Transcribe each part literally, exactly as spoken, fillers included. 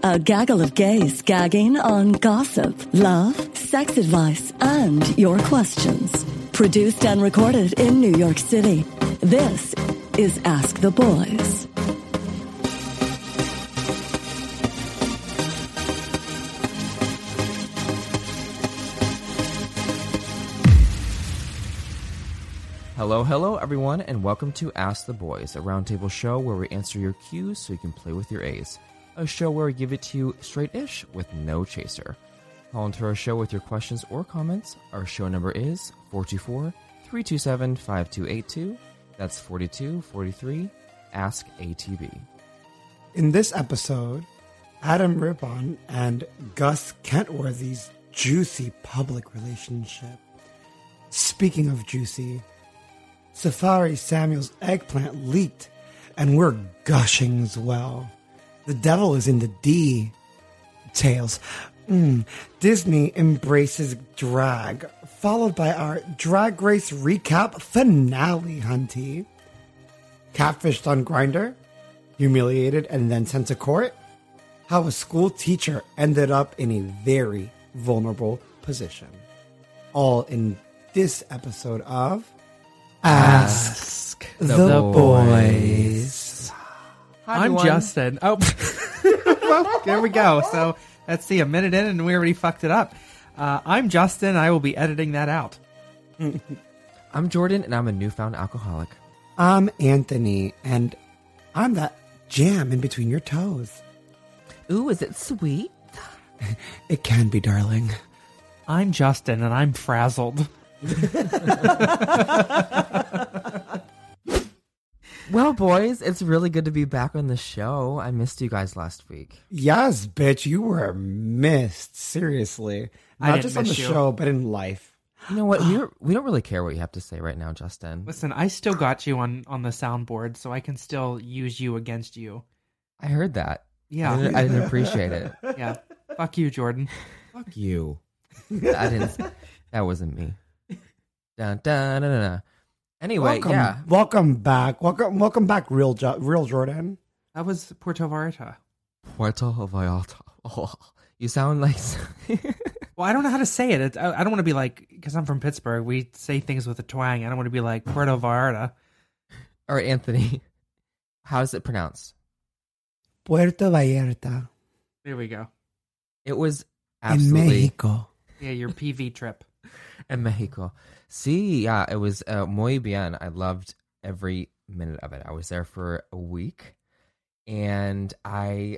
A gaggle of gays gagging on gossip, love, sex advice, and your questions. Produced and recorded in New York City. This is Ask the Boys. Hello, hello, everyone, and welcome to Ask the Boys, a roundtable show where we answer your Q's so you can play with your A's. A show where we give it to you straight-ish with no chaser. Call into our show with your questions or comments. Our show number is four two four, three two seven, five two eight two. That's four two four three. Ask A T B. In this episode, Adam Rippon and Gus Kentworthy's juicy public relationship. Speaking of juicy, Safari Samuel's eggplant leaked, and we're gushing as well. The devil is in the details. Mm, Disney embraces drag, followed by our Drag Race recap finale, hunty. Catfished on Grindr, humiliated and then sent to court. How a school teacher ended up in a very vulnerable position. All in this episode of Ask, Ask the, the Boys. Hi, I'm Justin. Oh, well, there we go. So let's see, a minute in and we already fucked it up. Uh, I'm Justin. I will be editing that out. I'm Jordan, and I'm a newfound alcoholic. I'm Anthony, and I'm that jam in between your toes. Ooh, is it sweet? It can be, darling. I'm Justin, and I'm frazzled. Well, boys, it's really good to be back on the show. I missed you guys last week. Yes, bitch, you were missed. Seriously. Not just on the you. show, but in life. You know what? we we don't really care what you have to say right now, Justin. Listen, I still got you on, on the soundboard, so I can still use you against you. I heard that. Yeah. I didn't, I didn't appreciate it. Yeah. Fuck you, Jordan. Fuck you. I didn't. That wasn't me. Dun, dun, dun, dun, dun. Anyway, welcome, yeah. Welcome back. Welcome welcome back, real jo- real Jordan. That was Puerto Vallarta. Puerto Vallarta. Oh, you sound like... Well, I don't know how to say it. it I, I don't want to be like... Because I'm from Pittsburgh. We say things with a twang. I don't want to be like Puerto Vallarta. All right, Anthony. How is it pronounced? Puerto Vallarta. There we go. It was absolutely... In Mexico. Yeah, your P V trip. In Mexico. See, yeah, it was uh, muy bien. I loved every minute of it. I was there for a week, and I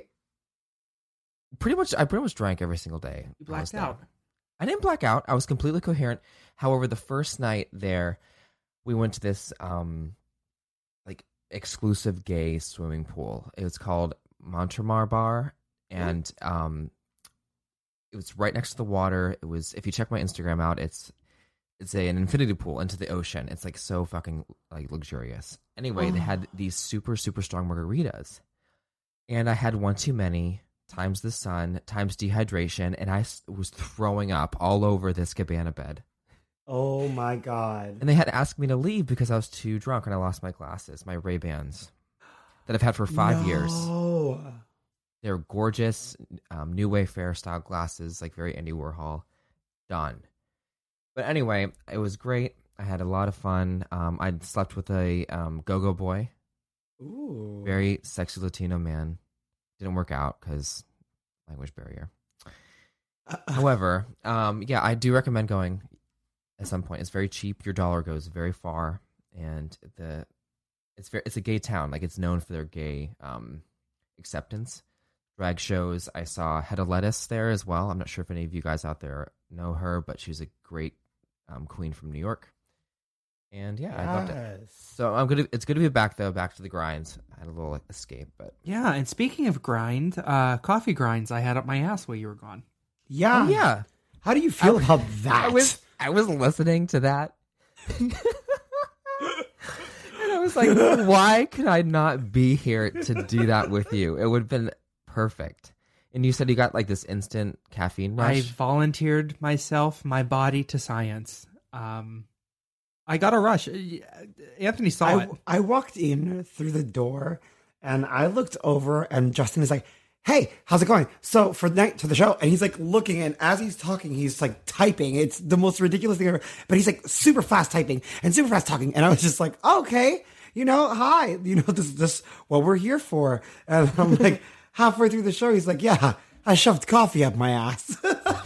pretty much, I pretty much drank every single day. You blacked out. I didn't black out. I was completely coherent. However, the first night there, we went to this um, like exclusive gay swimming pool. It was called Montermar Bar, and um, it was right next to the water. It was, if you check my Instagram out, it's It's a, an infinity pool into the ocean. It's like so fucking like luxurious. Anyway, oh. They had these super, super strong margaritas. And I had one too many, times the sun, times dehydration, and I was throwing up all over this cabana bed. Oh my God. And they had asked me to leave because I was too drunk and I lost my glasses, my Ray-Bans, that I've had for five no. years. They're gorgeous, um, New Wayfair style glasses, like very Andy Warhol. Done. But anyway, it was great. I had a lot of fun. Um, I slept with a um, go-go boy. Ooh. Very sexy Latino man. Didn't work out because language barrier. Uh, However, um, yeah, I do recommend going at some point. It's very cheap. Your dollar goes very far. And the it's very, it's a gay town. Like, it's known for their gay um, acceptance. Drag shows. I saw Hedda Lettuce there as well. I'm not sure if any of you guys out there know her, but she's a great Um, queen from New York, and yeah, yes. I loved it. So I'm gonna. It's good to be back though. Back to the grinds. I had a little like, escape, but yeah. And speaking of grind, uh, coffee grinds I had up my ass while you were gone. Yeah, oh, yeah. How do you feel I, about that? I was I was listening to that, and I was like, why could I not be here to do that with you? It would have been perfect. And you said you got like this instant caffeine rush? I volunteered myself, my body to science. Um, I got a rush. Anthony saw I, it. I walked in through the door and I looked over and Justin is like, hey, how's it going? So for the night to the show, and he's like looking, and as he's talking, he's like typing. It's the most ridiculous thing ever. But he's like super fast typing and super fast talking, and I was just like, okay, you know, hi, you know, this is this what we're here for. And I'm like, halfway through the show, he's like, yeah, I shoved coffee up my ass.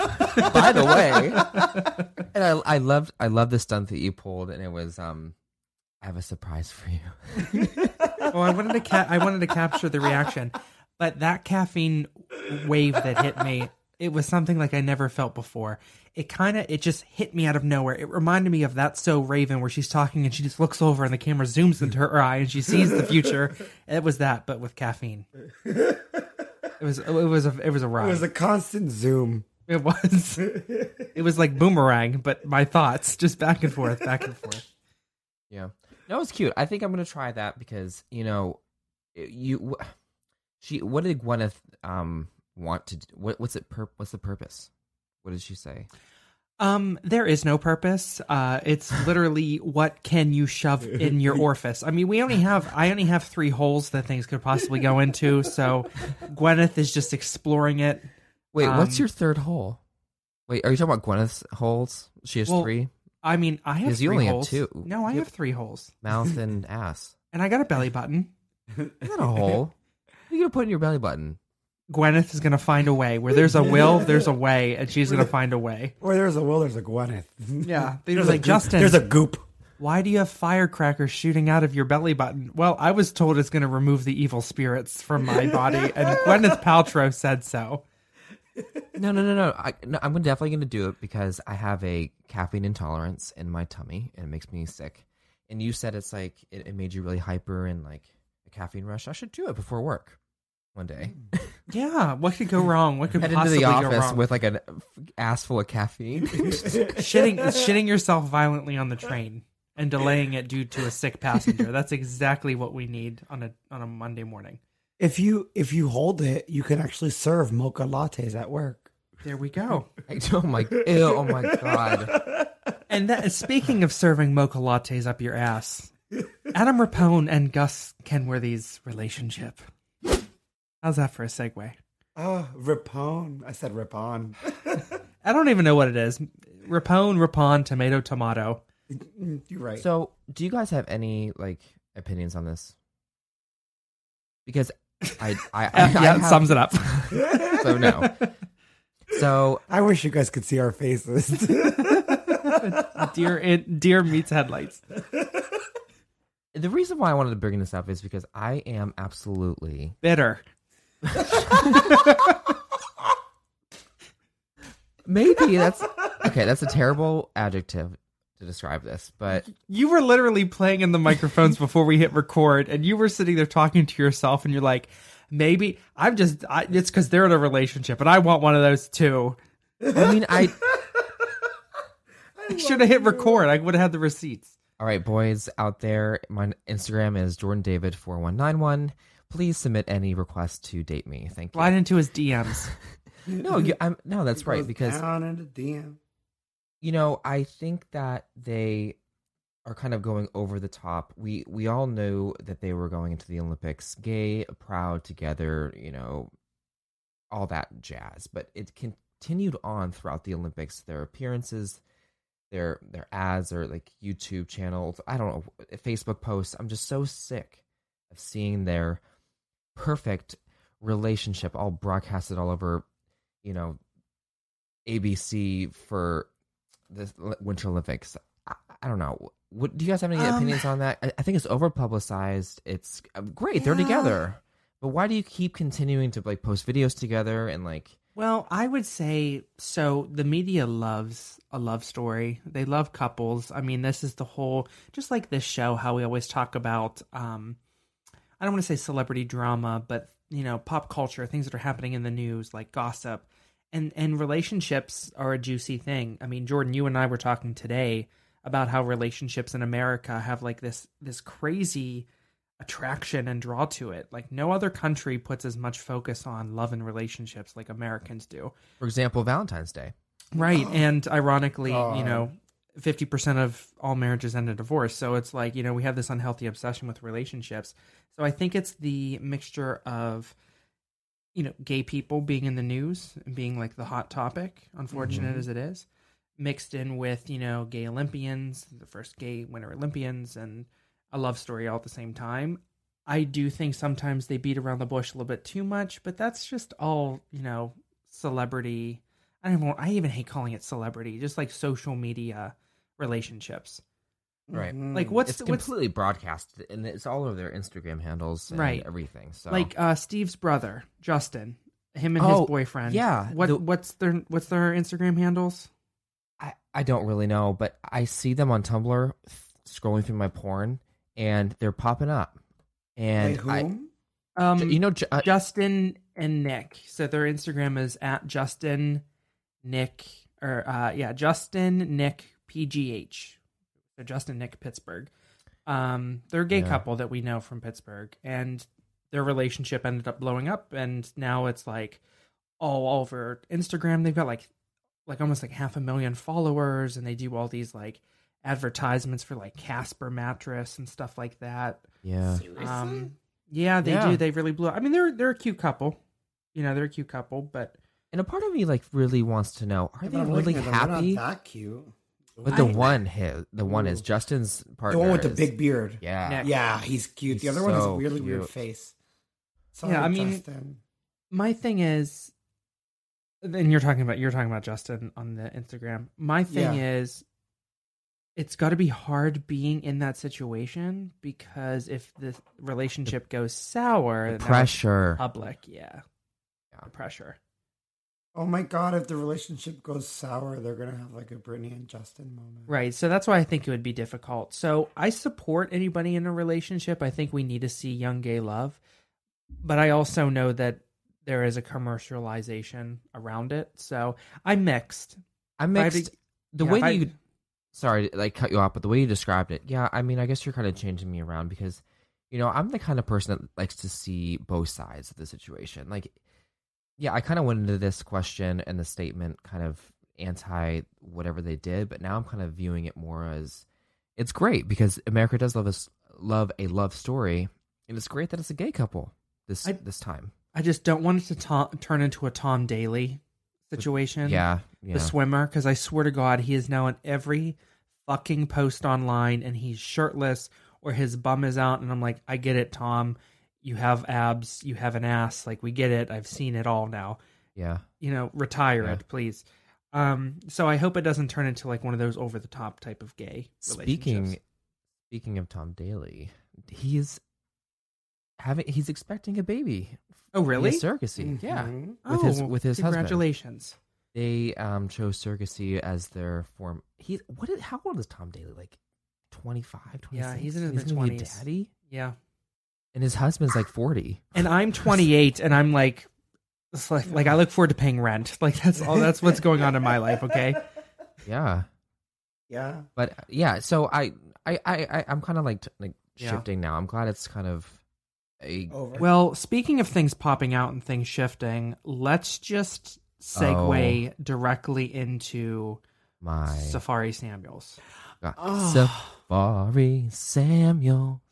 By the way, and I I loved I loved the stunt that you pulled, and it was um. I have a surprise for you. Well, I wanted to ca- I wanted to capture the reaction, but that caffeine wave that hit me, it was something like I never felt before. It kind of, it just hit me out of nowhere. It reminded me of That's So Raven, where she's talking and she just looks over and the camera zooms into her eye and she sees the future. It was that, but with caffeine. It was, it was a, it was a ride. It was a constant zoom. It was. It was like Boomerang, but my thoughts just back and forth, back and forth. Yeah. That was cute. I think I'm gonna try that because you know, you, she. What did Gwyneth um want to? Do? What, what's it? Pur- what's the purpose? What did she say? Um, there is no purpose. Uh, it's literally what can you shove in your orifice. I mean, we only have. I only have three holes that things could possibly go into. So, Gwyneth is just exploring it. Wait, um, what's your third hole? Wait, are you talking about Gwyneth's holes? She has well, three. I mean, I have three you only holes. have two. No, I you have three holes. Mouth and ass. And I got a belly button. Not a hole. What are you gonna put in your belly button? Gwyneth is gonna find a way. Where there's a will, there's a way, and she's gonna find a way. Where there's a will, there's a Gwyneth. Yeah, they there's were like, a Justin, there's a goop. Why do you have firecrackers shooting out of your belly button? Well, I was told it's gonna remove the evil spirits from my body, and Gwyneth Paltrow said so. No, no, no, no. I, no I'm definitely going to do it because I have a caffeine intolerance in my tummy and it makes me sick. And you said it's like it, it made you really hyper and like a caffeine rush. I should do it before work one day. Yeah, what could go wrong? What could Head possibly into the go office wrong? with like an ass full of caffeine. shitting, shitting yourself violently on the train and delaying it due to a sick passenger. That's exactly what we need on a on a Monday morning. If you if you hold it, you can actually serve mocha lattes at work. There we go. Oh my, ew, oh my god. And that, speaking of serving mocha lattes up your ass, Adam Rapone and Gus Kenworthy's relationship. How's that for a segue? Oh, Rapone. I said Rapone. I don't even know what it is. Rapone, Rapone, tomato, tomato. You're right. So, do you guys have any like opinions on this? Because I, I, I, yeah, I have, sums it up. So no. So I wish you guys could see our faces. deer, it, deer meets headlights. The reason why I wanted to bring this up is because I am absolutely bitter. Maybe that's okay. That's a terrible adjective to describe this, but you were literally playing in the microphones before we hit record, and you were sitting there talking to yourself, and you're like, maybe I'm just, I, it's because they're in a relationship, and I want one of those too. I mean, I, I should have hit record. I would have had the receipts. All right, boys out there, my Instagram is Jordan David four one nine one. Please submit any requests to date me. Thank you. Slide into his D Ms. no, you, I'm, no, that's right, because down in the D M. You know, I think that they are kind of going over the top. We we all knew that they were going into the Olympics gay, proud, together, you know, all that jazz. But it continued on throughout the Olympics. Their appearances, their their ads, or like YouTube channels, I don't know, Facebook posts. I'm just so sick of seeing their perfect relationship all broadcasted all over, you know, A B C for the Winter Olympics. I, I don't know. What, do you guys have any um, opinions on that? I, I think it's over publicized. It's uh, great. Yeah. They're together. But why do you keep continuing to like post videos together and like? Well, I would say so. The media loves a love story. They love couples. I mean, this is the whole, just like this show, how we always talk about, um, I don't want to say celebrity drama, but you know, pop culture, things that are happening in the news, like gossip. And and relationships are a juicy thing. I mean, Jordan, you and I were talking today about how relationships in America have like this this crazy attraction and draw to it. Like no other country puts as much focus on love and relationships like Americans do. For example, Valentine's Day. Right. And ironically, God. you know, fifty percent of all marriages end in divorce. So it's like, you know, we have this unhealthy obsession with relationships. So I think it's the mixture of, you know, gay people being in the news and being like the hot topic, unfortunate Mhm. as it is, mixed in with, you know, gay Olympians, the first gay winter Olympians, and a love story all at the same time. I do think sometimes they beat around the bush a little bit too much, but that's just all, you know, celebrity. I don't know. I even hate calling it celebrity, just like social media relationships. Right. Mhm. Like what's It's what's completely broadcasted, and it's all over their Instagram handles and Right. everything. So like uh, Steve's brother, Justin, him and Oh, his boyfriend. yeah, What the- what's their what's their Instagram handles? I, I don't really know, but I see them on Tumblr scrolling through my porn, and they're popping up. And Wait, I, whom? Um, you know, Ju- uh, Justin and Nick. So their Instagram is at Justin Nick or uh yeah, Justin Nick P G H. So Justin Nick Pittsburgh. Um they're a gay Yeah. couple that we know from Pittsburgh, and their relationship ended up blowing up, and now it's like all over Instagram. They've got like like almost like half a million followers, and they do all these like advertisements for like Casper mattress and stuff like that. yeah, Um, yeah, they Yeah. do. They really blew up. I mean, they're they're a cute couple. You know, they're a cute couple, but and a part of me like really wants to know: Are Yeah, they but I'm really looking at them, they're happy? Not that cute. But the I- one, his, the one is Ooh. Justin's partner. The one with the is- big beard. yeah, Nick. Yeah, he's cute. He's the other one has a so really weird cute. face. Sorry, Yeah, I mean- Justin. my thing is, and you're talking about you're talking about Justin on the Instagram. My thing Yeah. is, it's got to be hard being in that situation, because if the relationship goes sour, the then that was pressure. public, yeah, Yeah. the pressure. Oh my god, if the relationship goes sour, they're gonna have like a Brittany and Justin moment. Right. So that's why I think it would be difficult. So I support anybody in a relationship. I think we need to see young gay love. But I also know that there is a commercialization around it. So I'm mixed. I'm If I had to- mixed. The yeah, way if I- you, sorry, to, like cut you off, but the way you described it, yeah. I mean, I guess you're kind of changing me around because, you know, I'm the kind of person that likes to see both sides of the situation. Like, yeah, I kind of went into this question and the statement kind of anti whatever they did, but now I'm kind of viewing it more as it's great because America does love us, love a love story, and it's great that it's a gay couple this I- this time. I just don't want it to to- turn into a Tom Daly situation. Yeah, yeah. The swimmer, because I swear to God, he is now in every fucking post online, and he's shirtless or his bum is out, and I'm like, I get it, Tom. You have abs, you have an ass, like we get it. I've seen it all now. yeah. You know, retire Yeah. it, please. Um, so I hope it doesn't turn into like one of those over the top type of gay Speaking relationships. speaking of Tom Daly, he's having he's expecting a baby. Oh, really? Via surrogacy. Yeah. Mhm. With his Oh, with his husband. congratulations. They um chose surrogacy as their form. He what is, how old is Tom Daly? Like twenty-five, twenty-six? Yeah, he's in his gonna be a mid-twenties. daddy. Yeah. And his husband's like forty. And I'm twenty-eight, and I'm like, it's like, like I look forward to paying rent. Like that's all. That's what's going on in my life. Okay. Yeah. Yeah. But yeah, so I I I, I I'm kind of like t- like Yeah. shifting now. I'm glad it's kind of a Over. Well, speaking of things popping out and things shifting, let's just segue directly into my Safari Samuels. God. Oh. Safari Samuel.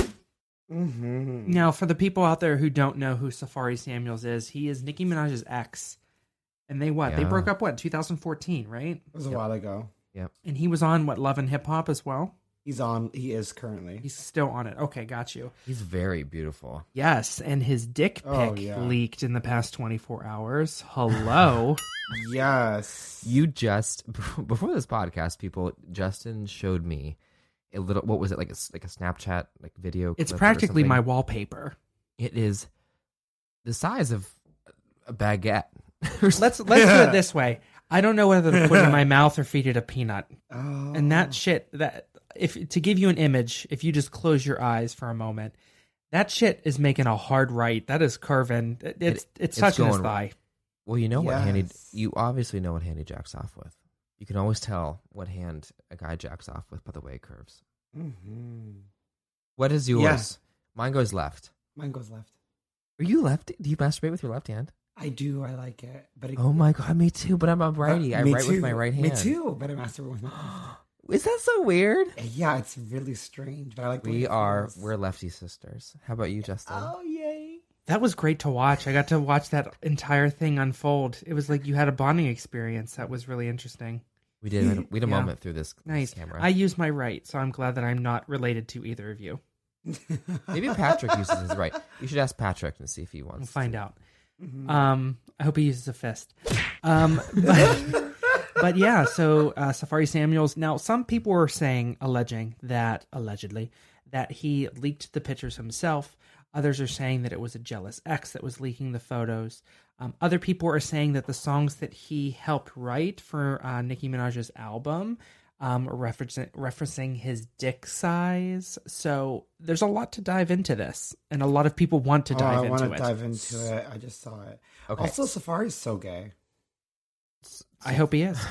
Mm-hmm. Now, for the people out there who don't know who Safari Samuels is, he is Nicki Minaj's ex. And they what? They Yeah. broke up what? twenty fourteen, right? It was a Yep. while ago. And he was on what? Love and Hip Hop as well. He's on. He is currently. He's still on it. Okay, got you. He's very beautiful. Yes, and his dick pic Oh, yeah. leaked in the past twenty-four hours. Hello. Yes. You just before this podcast, people, Justin showed me a little. What was it like? A, like a Snapchat like video. It's clip or practically something? my wallpaper. It is the size of a baguette. Let's let's do it this way. I don't know whether to put it in my mouth or feed it a peanut. Oh. And that shit, that if to give you an image, if you just close your eyes for a moment, that shit is making a hard right. That is curving. It- It's it's, it's touching his going- thigh. Well, you know what handy. Yes. You obviously know what hand he jacks off with. You can always tell what hand a guy jacks off with by the way it curves. Mhm. What is yours? Yeah. Mine goes left. Mine goes left. Are you left? Do you masturbate with your left hand? I do. I like it. But it, Oh my god, me too. But I'm a righty. Uh, I me write with too. my right hand. Me too. But I masturbate with my left. Is that so weird? Yeah, it's really strange. But I like. the way We it are. feels. We're lefty sisters. How about you, Justin? Oh yay! That was great to watch. I got to watch that entire thing unfold. It was like you had a bonding experience. That was really interesting. We did. We had a, we had a Yeah. moment through this, Nice. this camera. I used my right, so I'm glad that I'm not related to either of you. Maybe Patrick uses his right. You should ask Patrick and see if he wants. We'll find to. out. Um, I hope he uses a fist. Um, but, but yeah, so uh, Safari Samuels. Now, some people were saying, alleging that, allegedly, that he leaked the pictures himself. Others are saying that it was a jealous ex that was leaking the photos. Um, other people are saying that the songs that he helped write for uh, Nicki Minaj's album um, are referencing, referencing his dick size. So there's a lot to dive into this, and a lot of people want to Oh, dive I want into to it. dive into it. I just saw it. Okay. Also, Safari's so gay. I hope he is.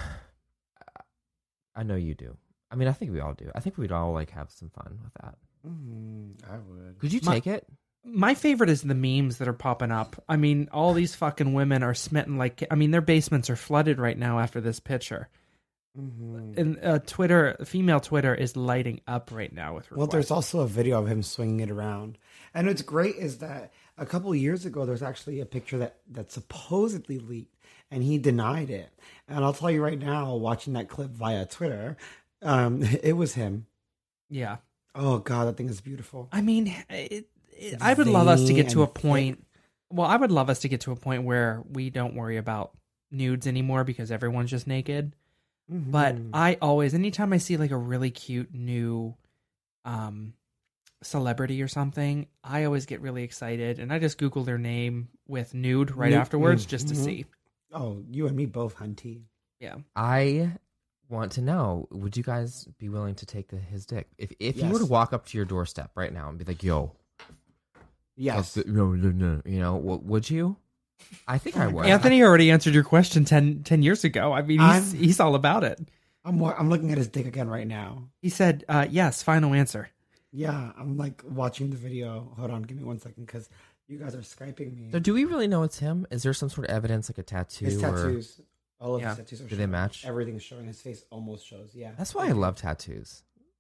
I know you do. I mean, I think we all do. I think we'd all like have some fun with that. Mm, I would. Could you My- take it? My favorite is the memes that are popping up. I mean, all these fucking women are smitten like, I mean, their basements are flooded right now after this picture. Mm-hmm. And uh, Twitter, female Twitter is lighting up right now with requests. Well, there's also a video of him swinging it around. And what's great is that a couple of years ago, there's actually a picture that, that supposedly leaked, and he denied it. And I'll tell you right now, watching that clip via Twitter, um, it was him. Yeah. Oh, God, that thing is beautiful. I mean, it, it, I would love us to get to a Veiny and point. Well, I would love us to get to a point where we don't worry about nudes anymore because everyone's just naked. Mhm. But I always, anytime I see like a really cute new um, celebrity or something, I always get really excited. And I just Google their name with nude right Nude, afterwards mm, just to mhm. see. Oh, you and me both, hunty. Yeah. I want to know, would you guys be willing to take the, his dick? If if he were Yes. to walk up to your doorstep right now and be like, yo, Yes. that's the- no, no, no, you know, w- would you? I think I would. Anthony already answered your question ten, ten years ago. I mean, he's, I'm- he's all about it. I'm wa- I'm looking at his dick again right now. He said, uh, yes, final answer. Yeah, I'm like watching the video. Hold on, give me one second because you guys are Skyping me. So do we really know it's him? Is there some sort of evidence, like a tattoo? His or... tattoos. All of Yeah. his tattoos are Do they showing. match? Everything's showing. His face almost shows. Yeah. That's why I love tattoos.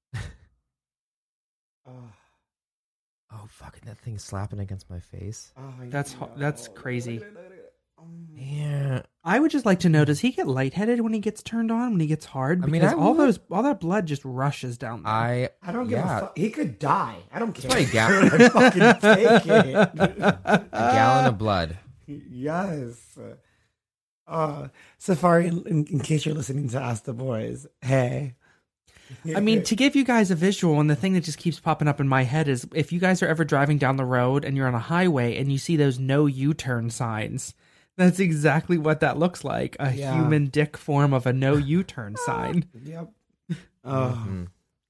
Oh, Oh, fucking that thing slapping against my face. oh, I That's ho- know. that's crazy. Look at it, look at it. Um, Yeah. I would just like to know, does he get lightheaded when he gets turned on, when he gets hard? I mean, Because I all would- those, all that blood just rushes down there. I I don't give yeah, a fuck. He could die. I don't care. probably ga- I fucking take it. a gallon of blood. Yes. Uh, Safari, in, in case you're listening to Ask the Boys, hey. I mean, to give you guys a visual, and the thing that just keeps popping up in my head is if you guys are ever driving down the road and you're on a highway and you see those no U-turn signs, that's exactly what that looks like. A Yeah. human dick form of a no U-turn sign. Yep. Oh, Mhm.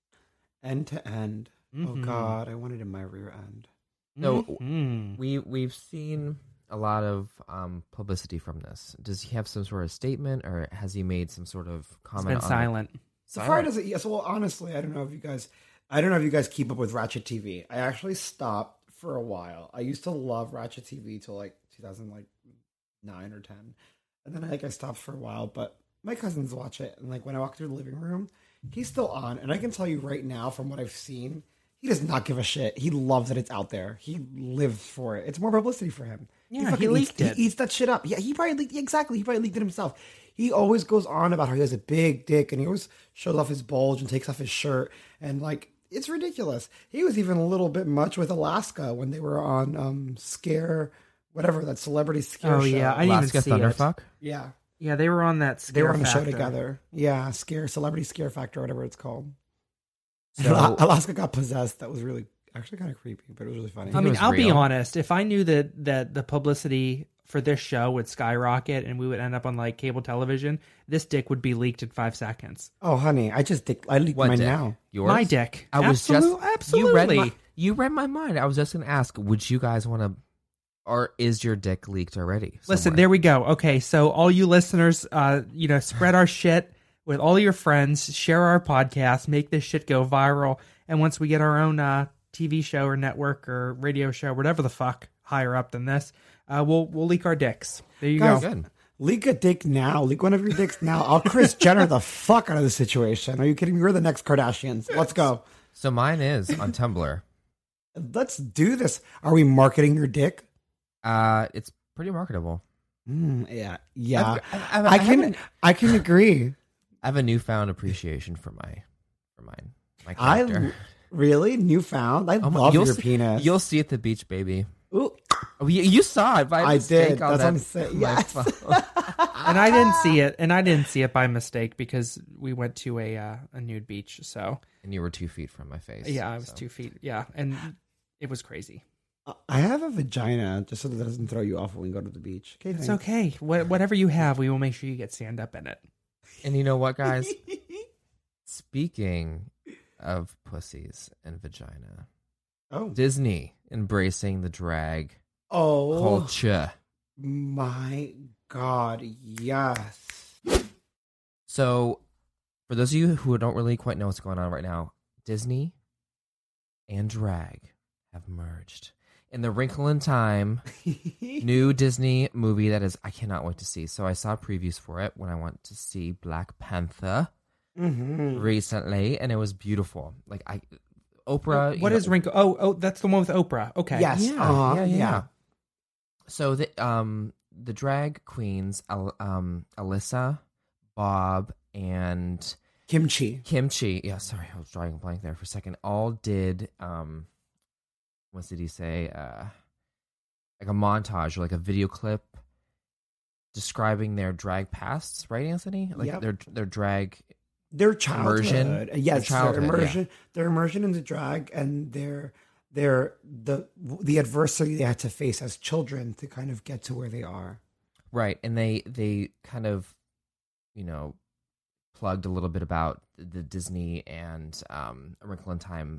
end to end. Oh, Mhm. God. I wanted in my rear end. So, Mhm. We we've seen a lot of um, publicity from this. Does he have some sort of statement, or has he made some sort of It's comment? been on silent. It? Safari Silent. doesn't. Yes. Well, honestly, I don't know if you guys. I don't know if you guys keep up with Ratchet T V. I actually stopped for a while. I used to love Ratchet T V till like two thousand like nine or ten, and then I like I stopped for a while. But my cousins watch it, and like when I walk through the living room, he's still on. And I can tell you right now, from what I've seen, he does not give a shit. He loves that it's out there. He lives for it. It's more publicity for him. Yeah, he fucking leaked eats, it. He eats that shit up. Yeah, he probably leaked. Exactly, he probably leaked it himself. He always goes on about how he has a big dick, and he always shows off his bulge and takes off his shirt, and like it's ridiculous. He was even a little bit much with Alaska when they were on um Scare, whatever that celebrity scare Oh, show. yeah, I didn't Alaska even see it. Thunderfuck. yeah, Yeah, they were on that. they were Scare on the show Factor. together. Yeah, Scare Celebrity Scare Factor, whatever it's called. So- Ala- Alaska got possessed. That was really actually kind of creepy, but it was really funny. I it mean, was I'll be real. honest. If I knew that that the publicity for this show would skyrocket and we would end up on like cable television, this dick would be leaked in five seconds. Oh, honey, I just dick- I leaked What mine dick? now. Yours? My dick. I was Absolute- just absolutely. You read, my, you read my mind. I was just going to ask, would you guys want to, or is your dick leaked already? Listen, somewhere? there we go. Okay, so all you listeners, uh, you know, spread our shit with all your friends, share our podcast, make this shit go viral, and once we get our own uh, T V show or network or radio show, whatever the fuck, higher up than this, uh, we'll we'll leak our dicks. There you Guys, go. Good. Leak a dick now. Leak one of your dicks now. I'll Kris Jenner the fuck out of the situation. Are you kidding me? We're the next Kardashians. Let's go. So mine is on Tumblr. Let's do this. Are we marketing your dick? Uh, it's pretty marketable. Mm, yeah, yeah. I've- I've- I've- I I can, haven't- I can agree. I have a newfound appreciation for my, for mine, my I character. really newfound. I Oh my- love you'll your see, penis. You'll see at the beach, baby. Ooh, Oh, you, you saw it by I mistake did. on That's that- what I'm saying. my Yes. phone. And I didn't see it, and I didn't see it by mistake because we went to a uh, a nude beach. So And you were two feet from my face. yeah, I was so. two feet. Yeah, and it was crazy. I have a vagina, just so that it doesn't throw you off when we go to the beach. Okay, It's thanks. okay. What, whatever you have, we will make sure you get stand up in it. And you know what, guys? Speaking of pussies and vagina, Oh, Disney embracing the drag oh culture. my God, yes. So, for those of you who don't really quite know what's going on right now, Disney and drag have merged. In the Wrinkle in Time new Disney movie that is, I cannot wait to see. So I saw previews for it when I went to see Black Panther Mm-hmm. recently, and it was beautiful. Like I, Oprah. What you is know, Wrinkle? Oh, oh, that's the one with Oprah. Okay. Yes. Yeah, Uh-huh, yeah, yeah, yeah. So the um the drag queens, Al- um Alyssa, Bob, and Kimchi. Kimchi. Yeah, sorry, I was drawing a blank there for a second. All did um, what did he say? Uh, like a montage or like a video clip describing their drag pasts, right, Anthony? Like Yep. their their drag. Their childhood. Immersion? Yes, Their childhood, their immersion. Their immersion into drag and their their the the adversity they had to face as children to kind of get to where they are. Right, and they they kind of, you know, plugged a little bit about the Disney and um, A Wrinkle in Time.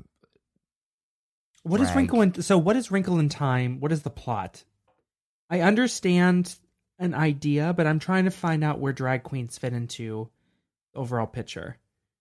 What is drag. Wrinkle in So what is Wrinkle in Time? What is the plot? I understand an idea, but I'm trying to find out where drag queens fit into the overall picture.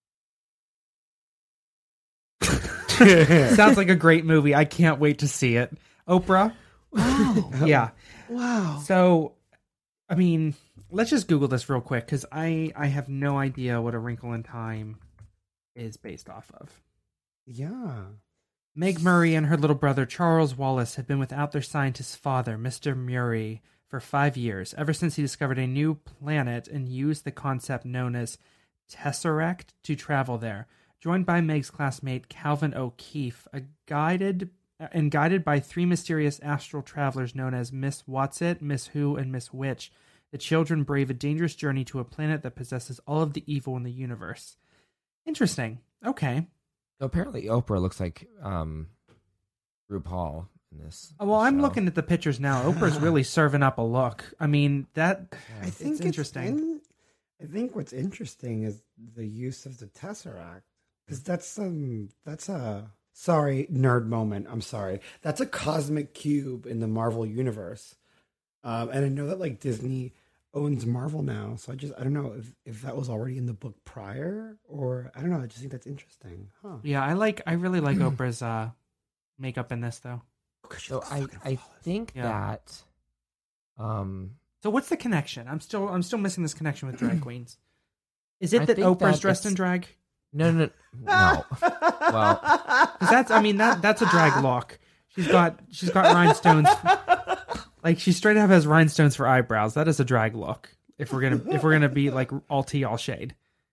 Sounds like a great movie. I can't wait to see it. Oprah? Wow. Yeah. Wow. So, I mean, let's just Google this real quick because I, I have no idea what A Wrinkle in Time is based off of. Yeah. Meg Murray and her little brother Charles Wallace have been without their scientist father, Mister Murray, for five years, ever since he discovered a new planet and used the concept known as Tesseract to travel there. Joined by Meg's classmate Calvin O'Keefe, a guided and guided by three mysterious astral travelers known as Miss Whatsit, Miss Who, and Miss Witch, the children brave a dangerous journey to a planet that possesses all of the evil in the universe. Interesting. Okay. Apparently, Oprah looks like um, RuPaul in this. Well, I'm show. looking at the pictures now. Oprah's really serving up a look. I mean, that I it's think it's interesting. in- I think what's interesting is the use of the Tesseract, because that's um that's a sorry nerd moment. I'm sorry. That's a cosmic cube in the Marvel universe, um, and I know that like Disney owns Marvel now, so I just I don't know if if that was already in the book prior or I don't know. I just think that's interesting, huh? Yeah, I like. I really like Oprah's uh, makeup in this, though. Because she So looks I, fucking I flawless. think Yeah. that um, So, what's the connection? I'm still, I'm still missing this connection with drag queens. Is it I that think Oprah's that dressed in it's- drag? no, no, no. Well, 'Cause that's, I mean, that that's a drag look. She's got, she's got rhinestones. Like she straight up has rhinestones for eyebrows. That is a drag look. If we're gonna, if we're gonna be like all tea, all shade.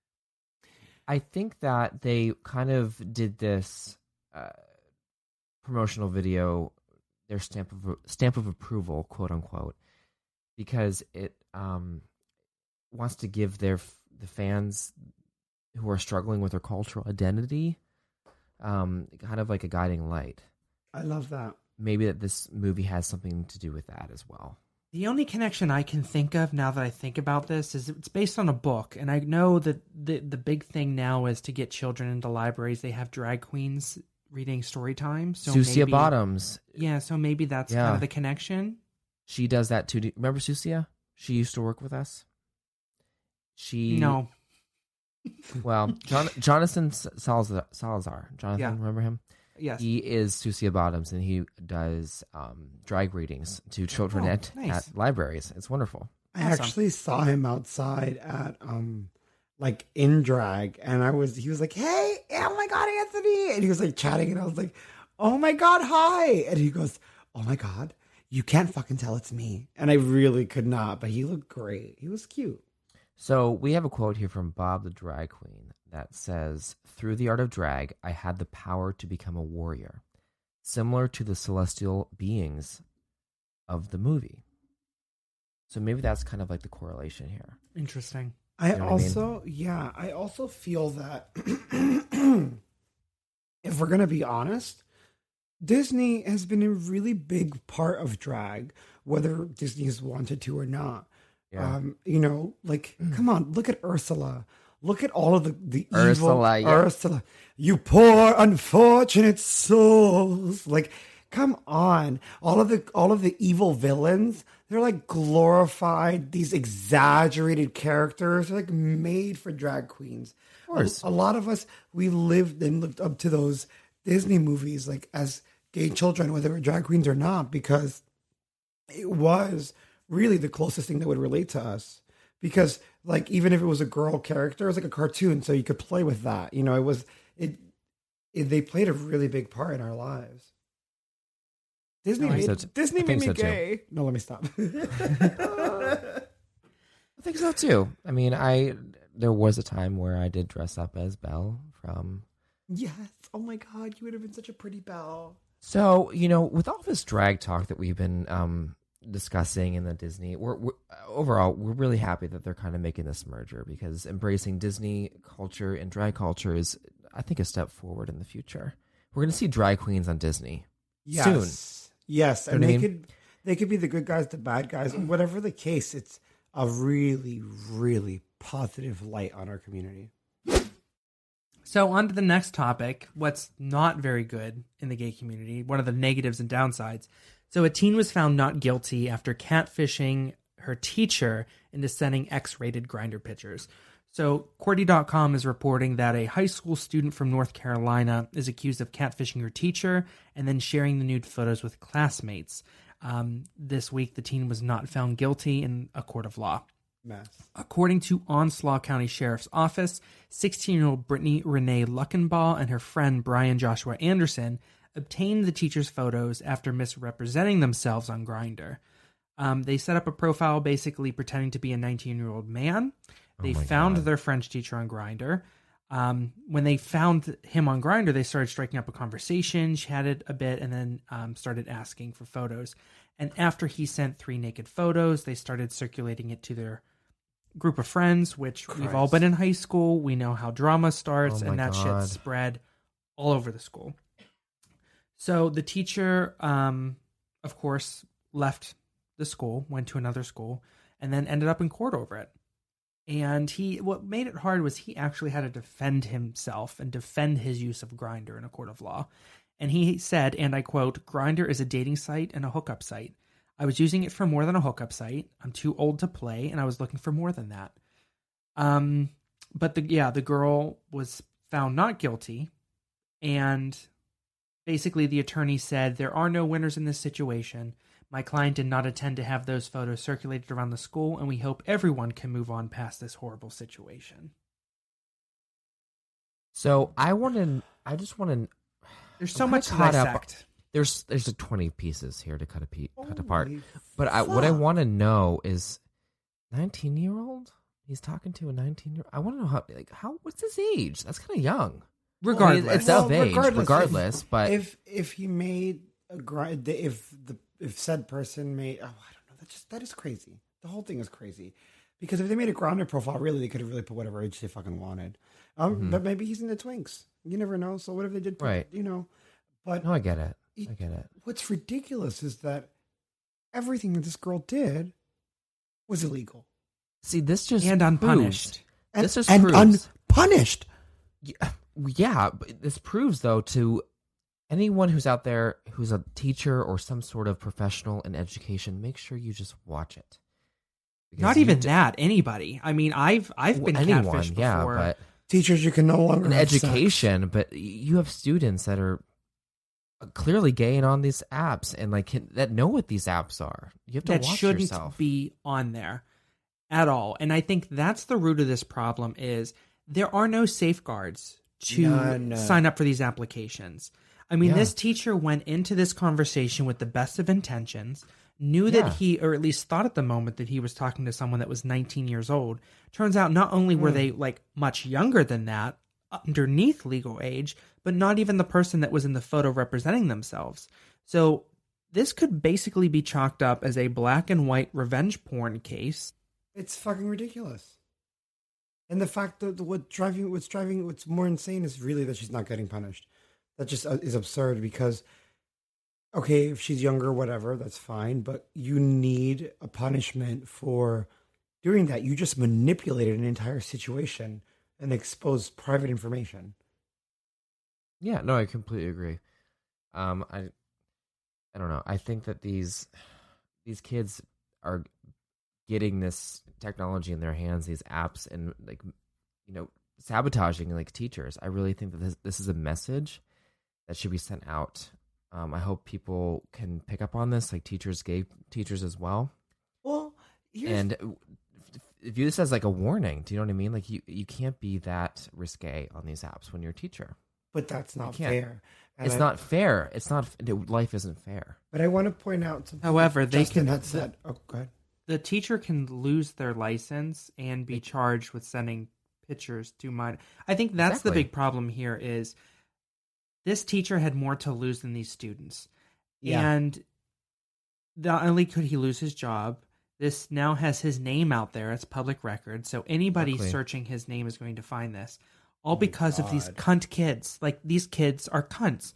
I think that they kind of did this uh, promotional video, their stamp of stamp of approval, quote unquote, because it um, wants to give their the fans who are struggling with their cultural identity um, kind of like a guiding light. I love that. Maybe that this movie has something to do with that as well. The only connection I can think of now that I think about this is it's based on a book, and I know that the the big thing now is to get children into libraries. They have drag queens reading story time. So Susia maybe, Bottoms, yeah. So maybe that's Yeah. kind of the connection. she does that too. Do you remember Susia? She used to work with us. She No, Well, John, Jonathan Salazar, Salazar. Jonathan, Yeah. remember him? yes, He is Susia Bottoms, and he does um, drag readings to children Oh, at, nice. at libraries. It's wonderful. I Awesome. actually saw him outside at um like in drag, and I was he was like, "Hey, oh my god, Anthony!" And he was like chatting, and I was like, "Oh my god, hi!" And he goes, "Oh my god, you can't fucking tell it's me. And I really could not, but he looked great. He was cute. So we have a quote here from Bob the Drag Queen that says, "Through the art of drag, I had the power to become a warrior, similar to the celestial beings of the movie." So maybe that's kind of like the correlation here. Interesting. I You know what I also, yeah, I also feel that if we're going to be honest, Disney has been a really big part of drag, whether Disney has wanted to or not. Yeah. Um, you know, like, come on, look at Ursula. Look at all of the, the Ursula, evil yeah. Ursula. You poor unfortunate souls. Like, come on. All of the all of the evil villains, they're like glorified, these exaggerated characters. They're like made for drag queens. Of course. A, a lot of us, we lived and looked up to those Disney movies like as gay children, whether we're drag queens or not, because it was really the closest thing that would relate to us. Because like even if it was a girl character, it was like a cartoon, so you could play with that. You know, it was it. it they played a really big part in our lives. Disney I think made so t- Disney I made think me so too. gay. No, let me stop. I think so too. I mean, I there was a time where I did dress up as Belle from. Yes. Oh my God, you would have been such a pretty Belle. So you know, with all this drag talk that we've been um, discussing in the Disney, we're, we're overall we're really happy that they're kind of making this merger, because embracing Disney culture and drag culture is, I think, a step forward in the future. We're going to see drag queens on Disney Yes. soon. Yes, You and know what they I mean? could they could be the good guys, the bad guys, whatever the case. It's a really, really positive light on our community. So on to the next topic, what's not very good in the gay community, one of the negatives and downsides. So a teen was found not guilty after catfishing her teacher into sending X-rated Grindr pictures. So Qwerty dot com is reporting that a high school student from North Carolina is accused of catfishing her teacher and then sharing the nude photos with classmates. Um, this week, the teen was not found guilty in a court of law. Mess. According to Onslow County Sheriff's Office, sixteen-year-old Brittany Renee Luckenbaugh and her friend Brian Joshua Anderson obtained the teacher's photos after misrepresenting themselves on Grindr. Um, they set up a profile basically pretending to be a nineteen-year-old man. They Oh my found God. their French teacher on Grindr. Um, when they found him on Grindr, they started striking up a conversation, chatted a bit, and then um, started asking for photos. And after he sent three naked photos, they started circulating it to their group of friends, which we've all Christ. been in high school. We know how drama starts, Oh my and that God. shit spread all over the school. So the teacher, um, of course, left the school, went to another school, and then ended up in court over it. And he, what made it hard was he actually had to defend himself and defend his use of Grindr in a court of law. And he said, and I quote, "Grindr is a dating site and a hookup site. I was using it for more than a hookup site. I'm too old to play, and I was looking for more than that." Um, but the yeah, the girl was found not guilty, and basically the attorney said there are no winners in this situation. My client did not intend to have those photos circulated around the school, and we hope everyone can move on past this horrible situation. So I want to. I just want to. There's so I'm much to kinda caught up. dissect. There's there's a twenty pieces here to cut a pe- cut apart. Holy But I, what I fuck. want to know is, nineteen year old. He's talking to a nineteen year. I want to know how like how what's his age? That's kind of young. Regardless, I mean, it's Well, of age, regardless, regardless. if- but if if he made a grind, if the if said person made, oh, I don't know, that just that is crazy. The whole thing is crazy, because if they made a Grindr profile, really they could have really put whatever age they fucking wanted. Um, Mhm. but maybe he's into twinks. You never know. So what if they did? Put, Right. You know. But no, I get it. I get it. what's ridiculous is that everything that this girl did was illegal See, this just and proves- unpunished. and, This just and proves- unpunished. Yeah, yeah, but this proves though to anyone who's out there who's a teacher or some sort of professional in education, make sure you just watch it. Because Not you even d- that. Anybody. I mean, I've I've been anyone, catfished before. yeah, but Teachers, you can no longer in have sex. education, but you have students that are clearly gay and on these apps and like can, that know what these apps are. You have to that watch shouldn't yourself. be on there at all. And I think that's the root of this problem is there are no safeguards to None. sign up for these applications. I mean, Yeah. this teacher went into this conversation with the best of intentions, knew Yeah. that he, or at least thought at the moment that he was talking to someone that was nineteen years old. Turns out not only were Mm. they like much younger than that, underneath legal age, but not even the person that was in the photo representing themselves. So this could basically be chalked up as a black and white revenge porn case. It's fucking ridiculous. And the fact that what driving, what's driving, what's more insane is really that she's not getting punished. That just uh, is absurd because, okay, if she's younger, whatever, that's fine. But you need a punishment for doing that. You just manipulated an entire situation and exposed private information. Yeah, no, I completely agree. Um, I, I don't know. I think that these, these kids are getting this technology in their hands, these apps, and like, you know, sabotaging like teachers. I really think that this this is a message that should be sent out. Um, I hope people can pick up on this, like teachers, gay teachers as well, Well, here's, and view this as like a warning. Do you know what I mean? Like you, you can't be that risque on these apps when you're a teacher. but that's not can't. fair. And It's I- not fair. It's not. Life isn't fair. But I want to point out something. However, they Justin can- had said. Oh, go ahead. The teacher can lose their license and be charged with sending pictures to mine. I think that's the Exactly. big problem here is this teacher had more to lose than these students. Yeah. And not only could he lose his job, this now has his name out there. It's public record. So anybody Exactly. searching his name is going to find this. All my because of these God. cunt kids. Like, these kids are cunts.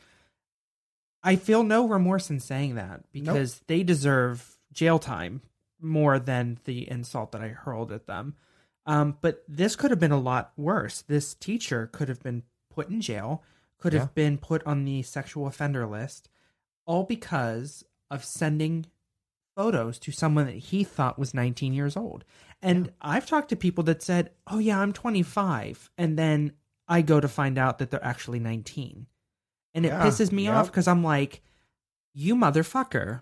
I feel no remorse in saying that because they deserve jail time more than the insult that I hurled at them. Um, but this could have been a lot worse. This teacher could have been put in jail, could Yeah. have been put on the sexual offender list, all because of sending photos to someone that he thought was nineteen years old. And I've talked to people that said, oh yeah, I'm twenty-five. And then I go to find out that they're actually nineteen. And it Yeah, pisses me yep. off because I'm like, you motherfucker.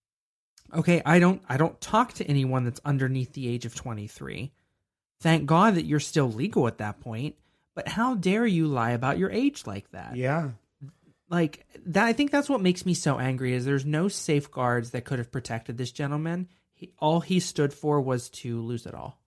Okay, I don't I don't talk to anyone that's underneath the age of twenty-three. Thank God that you're still legal at that point. But how dare you lie about your age like that? Yeah. Like that, I think that's what makes me so angry is there's no safeguards that could have protected this gentleman. He, all he stood for was to lose it all.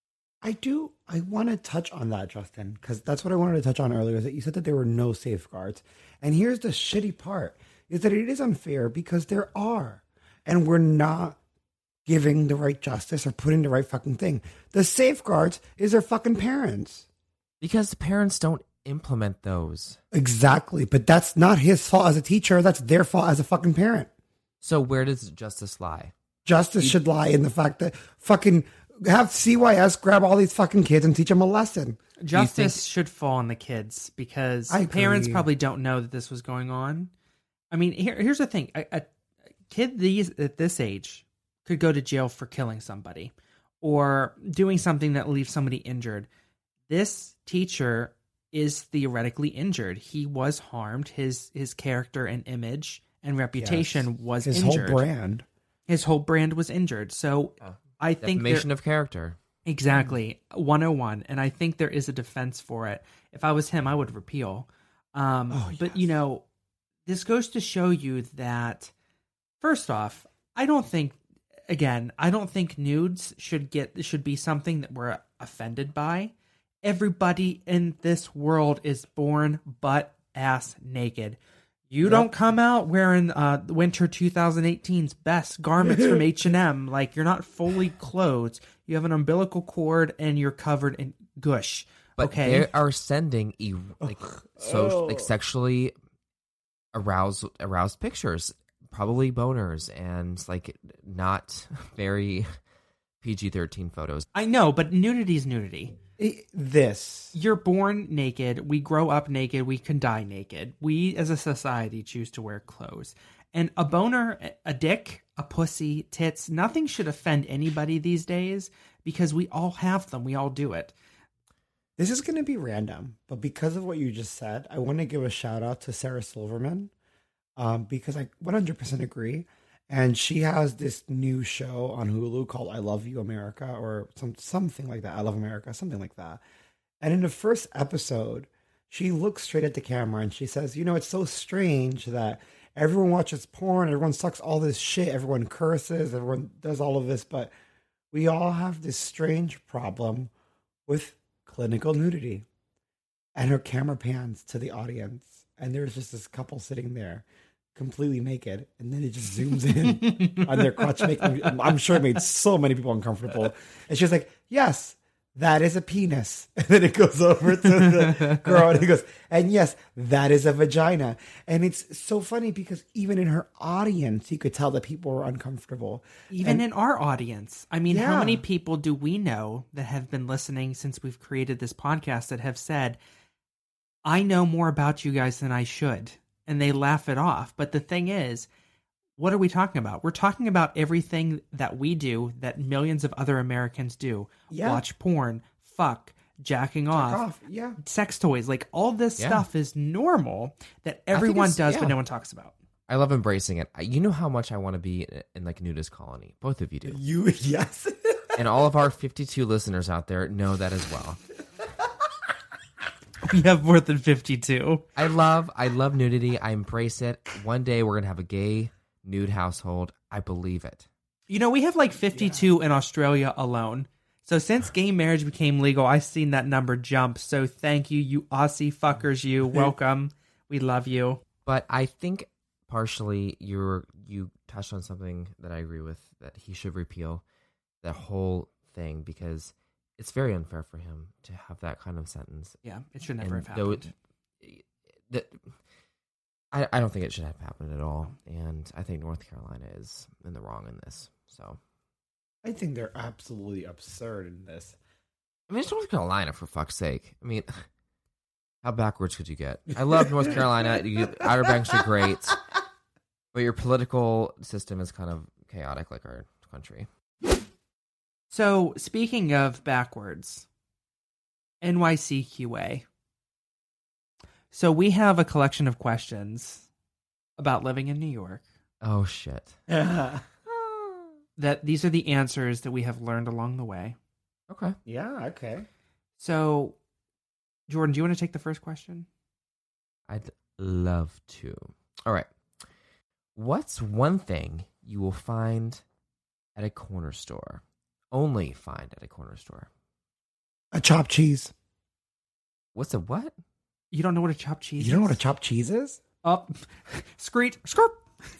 I do. I want to touch on that, Justin, because that's what I wanted to touch on earlier. Is that you said that there were no safeguards, and here's the shitty part: is that it is unfair because there are, and we're not giving the right justice or putting the right fucking thing. The safeguards is their fucking parents. Because the parents don't implement those. Exactly, but that's not his fault as a teacher. That's their fault as a fucking parent. So where does justice lie? Justice should lie in the fact that fucking have C Y S grab all these fucking kids and teach them a lesson. Justice think- should fall on the kids because I parents agree. probably don't know that this was going on. I mean, here, here's the thing: a, a kid these at this age could go to jail for killing somebody or doing something that leaves somebody injured. This teacher is theoretically injured. He was harmed. His his character and image and reputation Yes. was His injured. whole brand. His whole brand was injured. So Oh. I think there- Defamation of character. Exactly. one oh one. And I think there is a defense for it. If I was him, I would repeal. Um, Oh, but, yes. you know, this goes to show you that, first off, I don't think, again, I don't think nudes should get should be something that we're offended by. Everybody in this world is born butt ass naked. You Yep. don't come out wearing uh, winter twenty eighteen's best garments from H and M. Like, you're not fully clothed. You have an umbilical cord and you're covered in gush. But okay. they are sending e- like so like sexually aroused aroused pictures, probably boners and like not very P G thirteen photos. I know, but nudity is nudity. I- This. You're born naked. We grow up naked. We can die naked. We, as a society, choose to wear clothes. And a boner, a dick, a pussy, tits, nothing should offend anybody these days because we all have them. We all do it. This is going to be random, but because of what you just said, I want to give a shout out to Sarah Silverman um, because I one hundred percent agree. And she has this new show on Hulu called I Love You America or some something like that. I Love America, something like that. And in the first episode, she looks straight at the camera and she says, you know, it's so strange that everyone watches porn, everyone sucks all this shit, everyone curses, everyone does all of this, but we all have this strange problem with clinical nudity. And her camera pans to the audience, and there's just this couple sitting there completely naked, and then it just zooms in on their crotch, making, I'm sure it made so many people uncomfortable. And she's like, yes, that is a penis. And then it goes over to the girl, and he goes, and yes, that is a vagina. And it's so funny because even in her audience, you could tell that people were uncomfortable. Even and, in our audience. I mean, Yeah. how many people do we know that have been listening since we've created this podcast that have said, I know more about you guys than I should, and they laugh it off. But the thing is, what are we talking about? We're talking about everything that we do that millions of other Americans do. Yeah. Watch porn, fuck, jacking off, off. Yeah. sex toys. Like, all this Yeah. stuff is normal that everyone it's- does, yeah. but no one talks about. I love embracing it. I- You know how much I want to be in, in like a nudist colony. Both of you do. You, yes. And all of our fifty-two listeners out there know that as well. We have more than fifty-two. I love, I love nudity. I embrace it. One day we're going to have a gay nude household. I believe it. You know, we have like fifty-two in Australia alone. So since gay marriage became legal, I've seen that number jump. So thank you, you Aussie fuckers, you. Welcome. We love you. But I think partially you're, you touched on something that I agree with, that he should repeal the whole thing because it's very unfair for him to have that kind of sentence. Yeah, it should never And have though happened. it- the- I, I don't think it should have happened at all. And I think North Carolina is in the wrong in this. So, I think they're absolutely absurd in this. I mean, it's North Carolina, for fuck's sake. I mean, how backwards could you get? I love North Carolina. You, Outer Banks are great. But your political system is kind of chaotic like our country. So speaking of backwards, N Y C Q A. So we have a collection of questions about living in New York. Oh, shit. yeah, That these are the answers that we have learned along the way. Okay. okay. So, Jordan, do you want to take the first question? I'd love to. All right. What's one thing you will find at a corner store? Only find at a corner store. A chopped cheese. What's a what? You don't know what a chopped cheese You don't know is? what a chopped cheese is? Up. Screet. Skirt.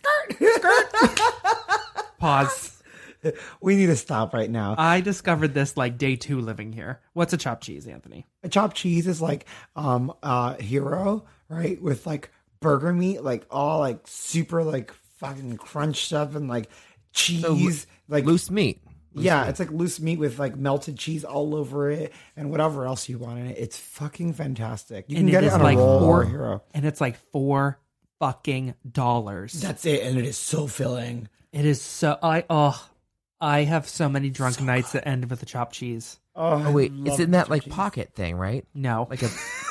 Pause. We need to stop right now. I discovered this like day two living here. What's a chopped cheese, Anthony? A chopped cheese is like um uh hero, right? With like burger meat, like all like super like fucking crunched up and like cheese, like Loose meat. Loose yeah, meat. it's like loose meat with like melted cheese all over it and whatever else you want in it. It's fucking fantastic. You And can get it it is on like a roll four- or a hero. And it's like four fucking dollars. That's it, and it is so filling. It is so I oh I have so many drunk nights that end with a chopped cheese. Oh, Oh wait, it's in that like pocket thing, right? No. Like a.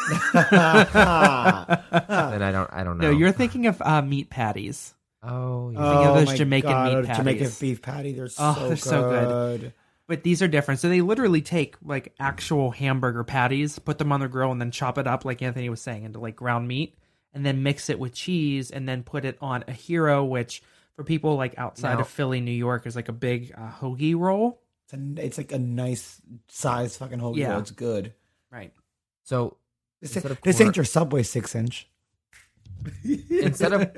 then I don't. I don't know. No, you're thinking of uh, meat patties. Oh, yeah. thinking of those my Jamaican God, meat those Jamaican patties. beef patty. They're Oh, so they're so good. good. But these are different. So they literally take like actual hamburger patties, put them on the grill, and then chop it up like Anthony was saying into like ground meat, and then mix it with cheese, and then put it on a hero, which for people like outside Now- of Philly, New York, is like a big uh, hoagie roll. It's, a, it's like a nice size fucking hoagie Yeah. roll. It's good. Right. So This, instead of this corner- ain't your Subway six inch. instead of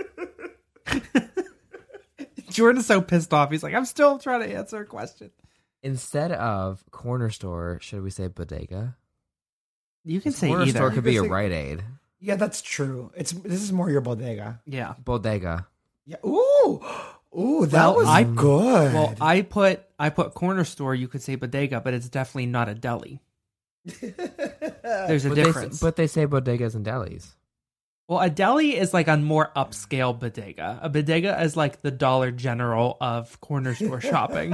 Jordan's so pissed off. He's like, I'm still trying to answer a question. instead of corner store, should we say bodega? You can say Corner either. store could be You a could say- Rite Aid. Yeah, that's true. It's this is more your bodega. Yeah. Bodega. Yeah. Ooh, ooh, that Well, was I- good. Well, I put I put corner store. You could say bodega, but it's definitely not a deli. There's a But difference. They, but they say bodegas and delis. Well, a deli is like a more upscale bodega. A bodega is like the Dollar General of corner store shopping.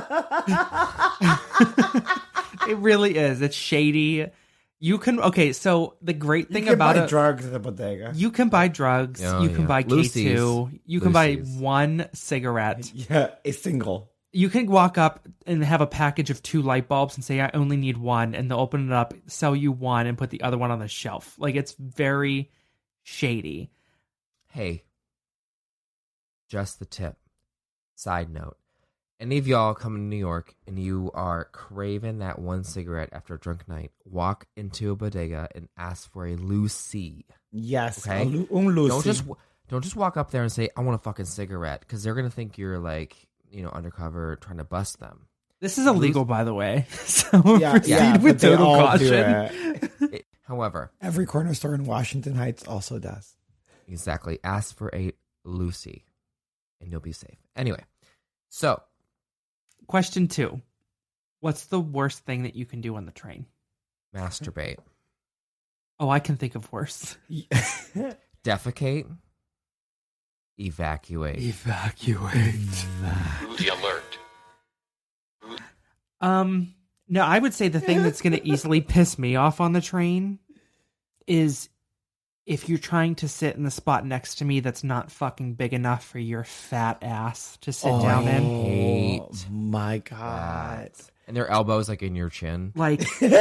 It really is. It's shady. You can okay. So the great you thing can about buy it, drugs at the bodega. you can buy drugs. Oh, you can yeah. buy K Lucy's. two. You can buy Lucy's. one cigarette. Yeah, a single. You can walk up and have a package of two light bulbs and say, I only need one. And they'll open it up, sell you one, and put the other one on the shelf. Like, it's very shady. Hey, just the tip. Side note. Any of y'all come to New York and you are craving that one cigarette after a drunk night, walk into a bodega and ask for a Lucy. Yes. Okay? Un Lucy. Don't just don't just walk up there and say, I want a fucking cigarette, because they're going to think you're like, you know, undercover trying to bust them. This is illegal, by the way. So Yeah, proceed yeah, with but they total all do caution. It- however, Every corner store in Washington Heights also does. exactly, ask for a Lucy and you'll be safe. Anyway, so Question two. What's the worst thing that you can do on the train? masturbate, Oh, I can think of worse. defecate, evacuate. Evacuate. The alert. Um, no, I would say the thing that's going to easily piss me off on the train is if you're trying to sit in the spot next to me that's not fucking big enough for your fat ass to sit down in. Hate Oh my god. And their elbows like in your chin. Like,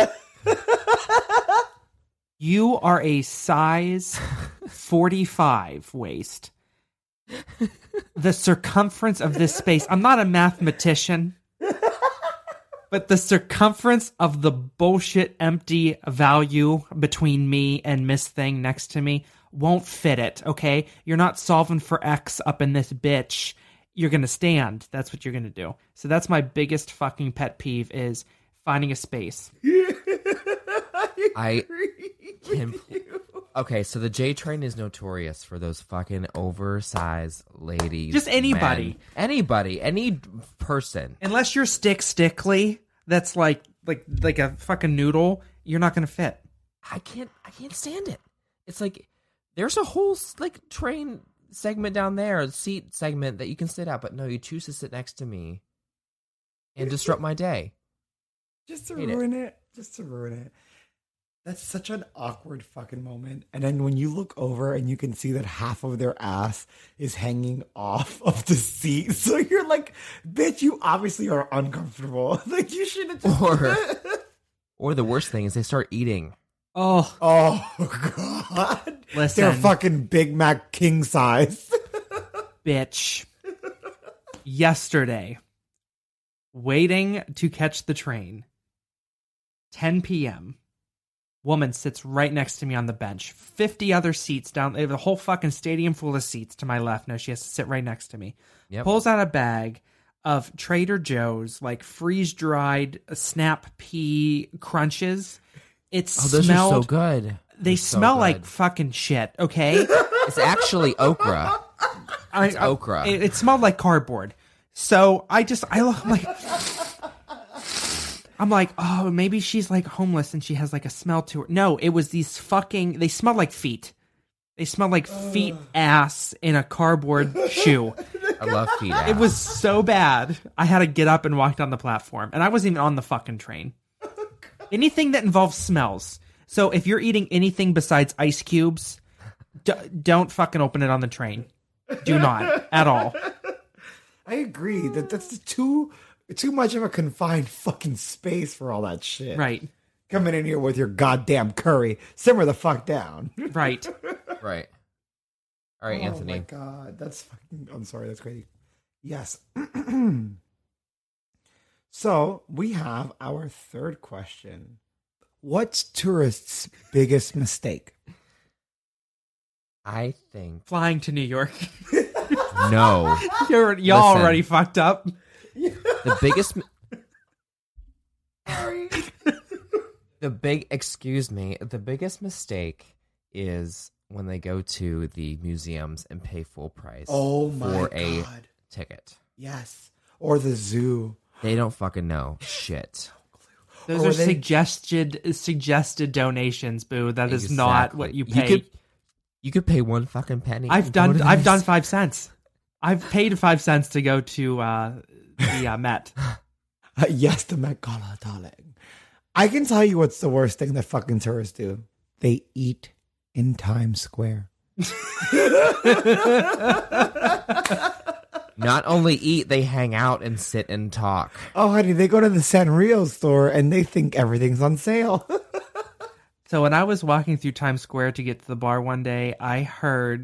you are a size forty-five waist. The circumference of this space, I'm not a mathematician, but the circumference of the bullshit empty value between me and Miss Thing next to me won't fit it, okay? You're not solving for X up in this bitch. You're going to stand. That's what you're going to do. So that's my biggest fucking pet peeve is finding a space. I can. Okay, so the J train is notorious for those fucking oversized ladies. Just anybody. men. Anybody. Any person. Unless you're stick stickly, that's like like like a fucking noodle, you're not going to fit. I can't I can't stand it. It's like there's a whole like train segment down there, a seat segment that you can sit at, but no, you choose to sit next to me and disrupt my day. Just to Hate it. ruin it. Just to ruin it. That's such an awkward fucking moment. And then when you look over and you can see that half of their ass is hanging off of the seat. So you're like, bitch, you obviously are uncomfortable. Like you should have just Or or the worst thing is they start eating. Oh, Oh god. Listen. They're fucking Big Mac king size. bitch. Yesterday, waiting to catch the train, ten p.m. Woman sits right next to me on the bench. fifty other seats down. They have a whole fucking stadium full of seats to my left. No, she has to sit right next to me. Yep. Pulls out a bag of Trader Joe's, like freeze-dried snap pea crunches. It Oh, those smelled... are so good. They They're so smell good. like fucking shit, okay? It's actually okra. I, It's okra. It, it smelled like cardboard. So I just, I look I'm like, I'm like, oh, maybe she's like homeless and she has like a smell to her. No, it was these fucking, they smelled like feet. They smelled like feet ass in a cardboard shoe. I love feet ass. It was so bad. I had to get up and walk down the platform. And I wasn't even on the fucking train. Anything that involves smells. So if you're eating anything besides ice cubes, d- don't fucking open it on the train. Do not at all. I agree that that's too too much of a confined fucking space for all that shit. Right. Coming in here with your goddamn curry, simmer the fuck down. Right. Right. All right, Oh Anthony. my god, that's fucking. I'm sorry, that's crazy. Yes. So we have our third question. What's tourists' biggest mistake? I think Flying to New York. no. You're, y'all Listen. already fucked up. The biggest. The big, excuse me, the biggest mistake is when they go to the museums and pay full price Oh my for god. a ticket. Yes. Or the zoo. They don't fucking know shit. Those Or are they- suggested suggested donations, boo. That is not Exactly. what you You pay. could- You could pay one fucking penny. I've and go done to the I've done museum. five cents. I've paid five cents to go to uh, the uh, Met. Uh, yes, the Met Gala, darling. I can tell you what's the worst thing that fucking tourists do. They eat in Times Square. Not only eat, they hang out and sit and talk. Oh, honey, they go to the Sanrio store and they think everything's on sale. So when I was walking through Times Square to get to the bar one day, I heard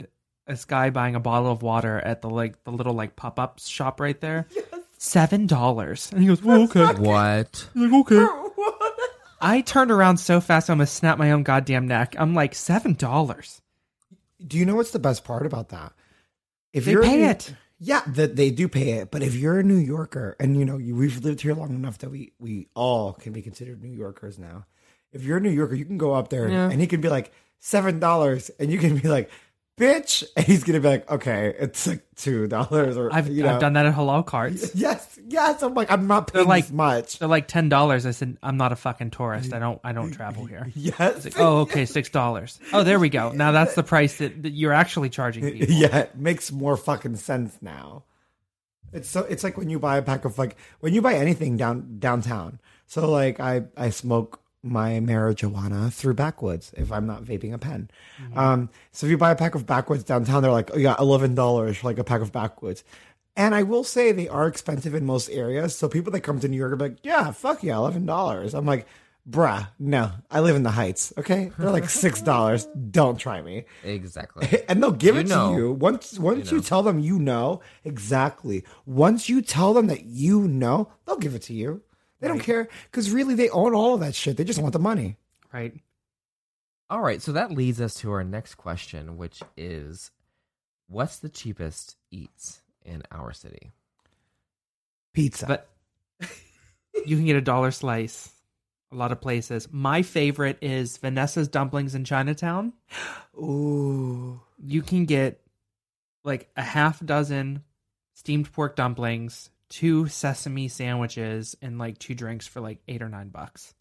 this guy buying a bottle of water at the like the little like pop up shop right there. Yes. Seven dollars, and he goes, well, "Okay." What? He's like, "Okay." I turned around so fast, I'm gonna snap my own goddamn neck. I'm like, seven dollars. Do you know what's the best part about that? If They you're pay a- it. Yeah, that they do pay it. But if you're a New Yorker, and you know you, we've lived here long enough that we we all can be considered New Yorkers now. If you're a New Yorker, you can go up there Yeah. and he can be like seven dollars, and you can be like, "Bitch," and he's gonna be like, "Okay, it's like two dollars." Or I've you know. I've done that at halal carts. Yes, yes. I'm like, I'm not They're paying like this much. They're like ten dollars. I said, I'm not a fucking tourist. I don't I don't travel here. Yes. Like, oh, okay, six dollars. Oh, there we go. Now that's the price that, that you're actually charging people. Yeah, it makes more fucking sense now. It's so it's like when you buy a pack of like when you buy anything down downtown. So like I I smoke my marijuana through Backwoods if I'm not vaping a pen. Mm-hmm. Um, so if you buy a pack of Backwoods downtown, they're like, oh yeah, eleven dollars for like a pack of Backwoods. And I will say they are expensive in most areas. So people that come to New York are like, yeah, fuck yeah, eleven dollars. I'm like, bruh, no, I live in the Heights. Okay, they're like six dollars. Don't try me. Exactly. And they'll give You it know. to you once. Once You you, know. tell them you know exactly. Once you tell them that you know, they'll give it to you. They don't care because really they own all of that shit. They just want the money. Right. All right, so that leads us to our next question, which is, what's the cheapest eats in our city? Pizza. But you can get a dollar slice a lot of places. My favorite is Vanessa's Dumplings in Chinatown. Ooh. You can get like a half dozen steamed pork dumplings, two sesame sandwiches, and like two drinks for like eight or nine bucks.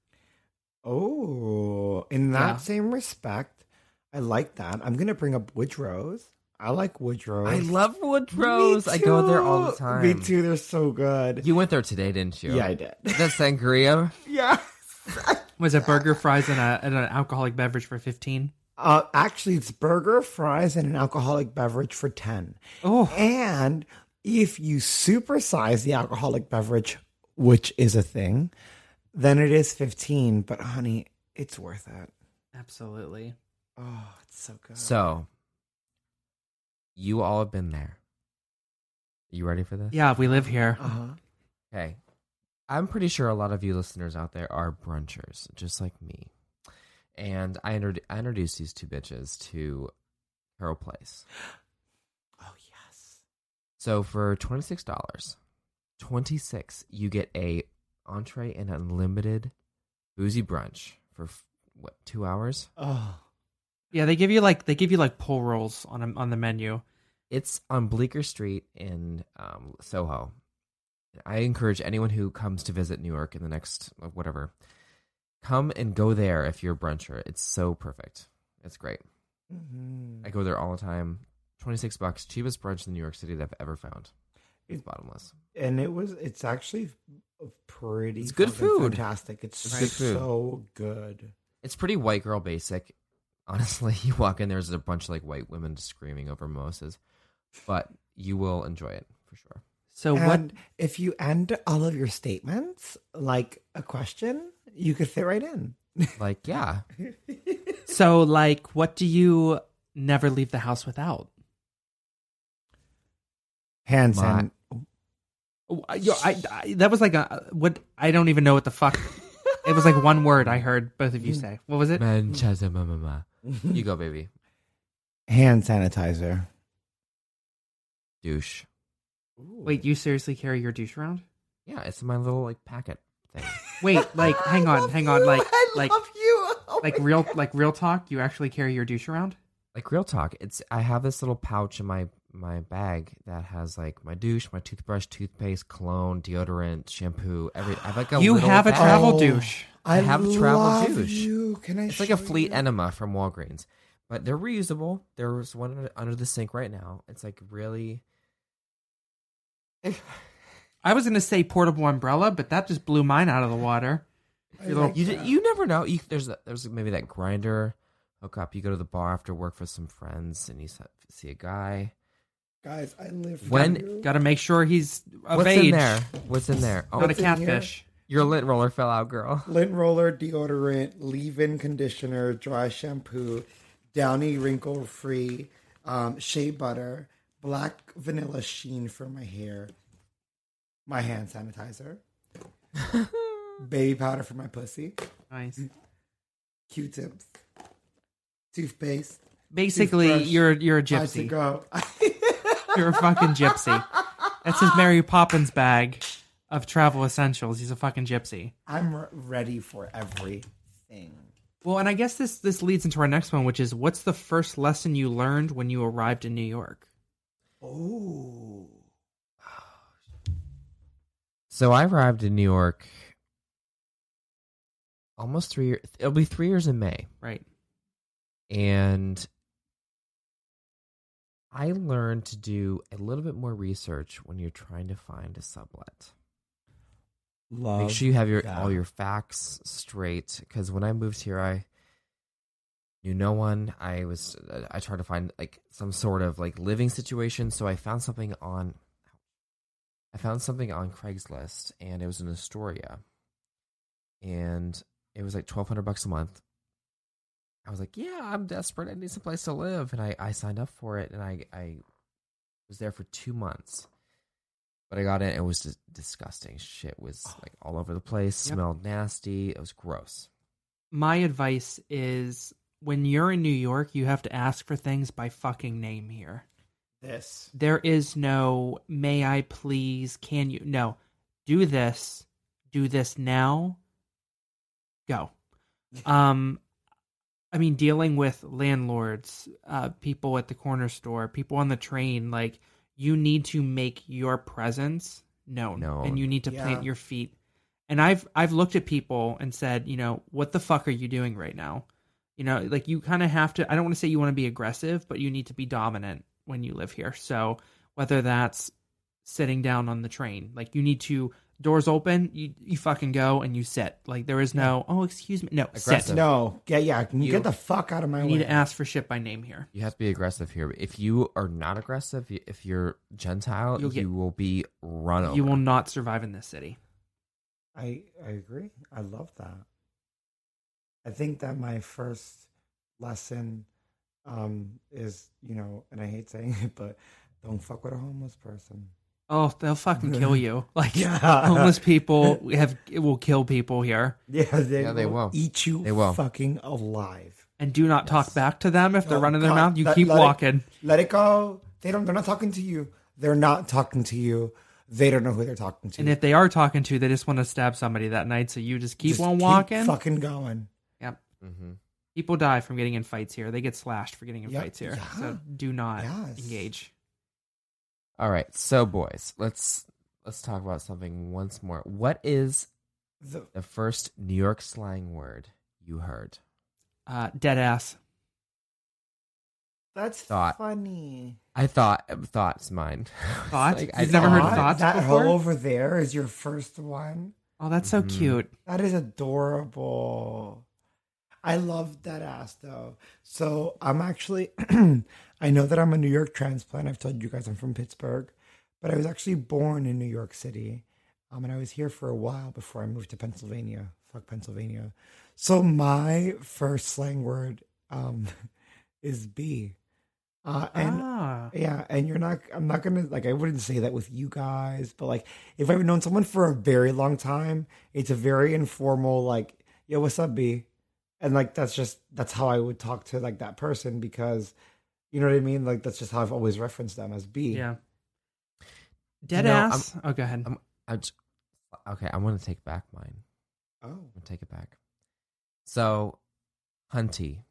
Oh, in that Yeah. same respect, I like that. I'm gonna bring up Woodrow's. I like Woodrow's. I love Me Woodrow's. I go there all the too. time. Me too. They're so good. You went there today, didn't you? Yeah, I did. The sangria? Yeah. Was it burger, fries, and, a, and an alcoholic beverage for fifteen? Uh, actually, it's burger, fries, and an alcoholic beverage for ten. Oh, And if you supersize the alcoholic beverage, which is a thing, then it is fifteen. But honey, it's worth it. absolutely. Oh, it's so good. So, you all have been there. You ready for this? Yeah, we live here. Uh-huh. Okay. I'm pretty sure a lot of you listeners out there are brunchers, just like me. And I, inter- I introduced these two bitches to Carol Place. Oh, yes. So for twenty-six dollars, twenty-six, you get a entree and unlimited boozy brunch for, what, two hours? Oh, Yeah, they give you like they give you like pull rolls on a, on the menu. It's on Bleecker Street in um, Soho. I encourage anyone who comes to visit New York in the next, whatever, come and go there if you're a bruncher. It's so perfect. It's great. mm-hmm. I go there all the time. twenty-six bucks, cheapest brunch in New York City that I've ever found. It's bottomless. And it was. It's actually pretty. It's good fucking food. Fantastic. It's It's good food. so good. It's pretty white girl basic. Honestly, you walk in, there's a bunch of like white women screaming over mimosas, but you will enjoy it for sure. So what? And if you end all of your statements like a question, you could fit right in. Like, yeah, So like, what do you never leave the house without? Hand My- san- Oh, I- yo, I, I that was like a what? I don't even know what the fuck. It was like one word I heard both of you say. What was it? Manchester mama. You go, baby. hand sanitizer. Douche. Wait, you seriously carry your douche around? Yeah, it's in my little like packet thing. Wait, like, hang I on, love hang you. on, like, I like, love you. Oh like my real, God. like real talk. You actually carry your douche around? Like real talk, it's I have this little pouch in my my bag that has like my douche, my toothbrush, toothpaste, cologne, deodorant, shampoo. Every I have like a You little have a bag. travel Oh, douche. I have a travel love douche. You. Can I? It's like a show Fleet you? Enema from Walgreens, but they're reusable. There's one under, under the sink right now. It's like really. I was gonna say portable umbrella, but that just blew mine out of the water. I Your little- like You that. you never know. You, there's a, there's maybe that grinder hook up. You go to the bar after work for some friends, and you s- see a guy. Guys, I live. When- for you. Got to make sure he's of What's age. in there? What's in there? Oh, Not a What's in here? catfish. your lint roller fell out, girl. lint roller, deodorant, leave-in conditioner, dry shampoo, Downy wrinkle-free, um, shea butter, black vanilla sheen for my hair, my hand sanitizer, baby powder for my pussy, Nice. Q-tips, toothpaste. Basically, toothbrush, you're you're a time to gypsy. go. You're a fucking gypsy. That's his Mary Poppins bag of travel essentials. He's a fucking gypsy. I'm re- ready for everything. Well, and I guess this this leads into our next one, which is what's the first lesson you learned when you arrived in New York? Oh. So I arrived in New York almost three years. It'll be three years in May. Right. And I learned to do a little bit more research when you're trying to find a sublet. Love Make sure you have your that. all your facts straight. Because when I moved here, I knew no one. I was I tried to find like some sort of like living situation. So I found something on I found something on Craigslist, and it was in Astoria, and it was like twelve hundred bucks a month. I was like, yeah, I'm desperate. I need some place to live. And I, I signed up for it, and I, I was there for two months. But I got in, it was just disgusting. Shit was like all over the place, Yep. smelled nasty. It was gross. My advice is when you're in New York, you have to ask for things by fucking name here. This. There is no, may I please, can you? No. Do this. Do this now. Go. Um, I mean, dealing with landlords, uh, people at the corner store, people on the train, like, you need to make your presence known. Known. And you need to Yeah. plant your feet. And I've I've looked at people and said, you know, what the fuck are you doing right now? You know, like, you kind of have to, I don't want to say you want to be aggressive, but you need to be dominant when you live here. So whether that's sitting down on the train, like, you need to, doors open, you, you fucking go and you sit. Like, there is no, oh, excuse me. No, Aggressive. sit. No. Yeah, yeah. Can you, You- get the fuck out of my You way? need to ask for shit by name here. You have to be aggressive here. If you are not aggressive, if you're Gentile, You'll get- you will be run over. You will not survive in this city. I I agree. I love that. I think that my first lesson um, is, you know, and I hate saying it, but don't fuck with a homeless person. Oh, they'll fucking kill you. Like, Yeah. homeless people have it will kill people here. Yeah, they, Yeah, they will, will. eat you They will. fucking alive. And do not talk Yes. back to them if they're No, running their God, mouth. You let- keep let it- walking. Let it go. They don't. They're not talking to you. They're not talking to you. They don't know who they're talking to. And if they are talking to, they just want to stab somebody that night. So you just keep Just on walking. fucking going. Yep. Mhm. People die from getting in fights here. They get slashed for getting in Yep. fights here. Yeah. So do not Yes. engage. All right, so boys, let's let's talk about something once more. What is The, the first New York slang word you heard? Uh, dead ass. that's Thought. funny. I thought thoughts mine. Thought? Like, You've never heard Thought? thoughts That before? hoe over there is your first one. Oh, that's so Mhm. cute. That is adorable. I love that ass though. So I'm actually, I know that I'm a New York transplant. I've told you guys I'm from Pittsburgh, but I was actually born in New York City. Um, and I was here for a while before I moved to Pennsylvania. Fuck Pennsylvania. So my first slang word um, is B. Uh, and ah. yeah, and you're not, I'm not gonna, like, I wouldn't say that with you guys, but like, if I've known someone for a very long time, it's a very informal, like, yo, what's up, B? And like, that's just, that's how I would talk to like that person because, you know what I mean? Like, that's just how I've always referenced them as B. Yeah. Dead know, ass. Oh, go ahead. I'm, I just, okay, I want to take back mine. Oh. I'm gonna take it back. So, Hunty.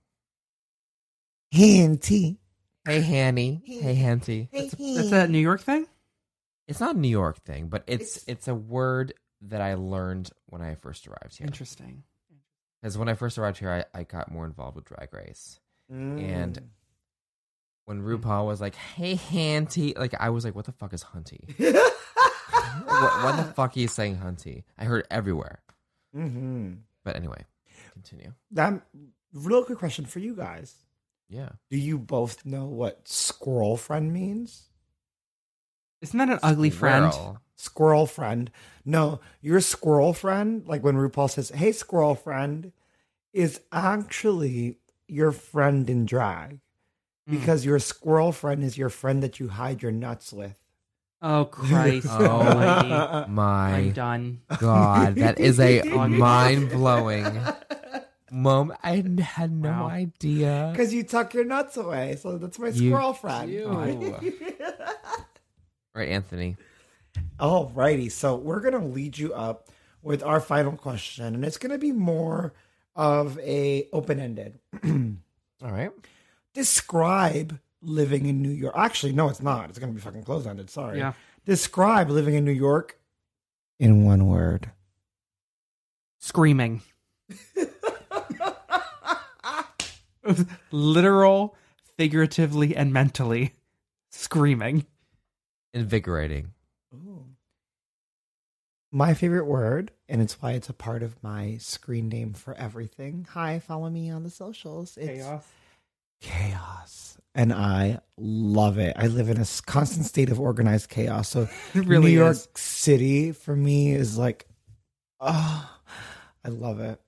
Hinty. Hey, Hanny. Hey, Hunty. Hey, That's a New York thing? It's not a New York thing, but it's It's- it's a word that I learned when I first arrived here. Interesting. Because when I first arrived here, I, I got more involved with Drag Race. And Mm. When RuPaul was like, "Hey, Hunty," like I was like, "What the fuck is Hunty? what, what the fuck are you saying, Hunty?" I heard it everywhere. Mm-hmm. But anyway, continue. That real quick question for you guys. Yeah. Do you both know what squirrel friend means? Isn't that an ugly friend? Squirrel. Squirrel friend. No, your squirrel friend, like when RuPaul says, "Hey, squirrel friend," is actually your friend in drag. because your squirrel friend is your friend that you hide your nuts with. Oh, Christ. Oh, almighty. I'm My done. God, that is a mind-blowing moment. I had no Wow. idea. Because you tuck your nuts away. So that's my You squirrel friend. do. Right, Anthony. Alrighty, so we're gonna lead you up with our final question, and it's gonna be more of a open-ended. All right. Describe living in New York. Actually, no, it's not. It's gonna be fucking closed-ended. Sorry. Yeah. Describe living in New York in one word. Screaming. Literal, figuratively, and mentally. Screaming. Invigorating. Ooh. My favorite word, and it's why it's a part of my screen name for everything. Hi, follow me on the socials. It's chaos. And I love it. I live in a s- constant state of organized chaos. So It really New York is. City for me is like, oh, I love it.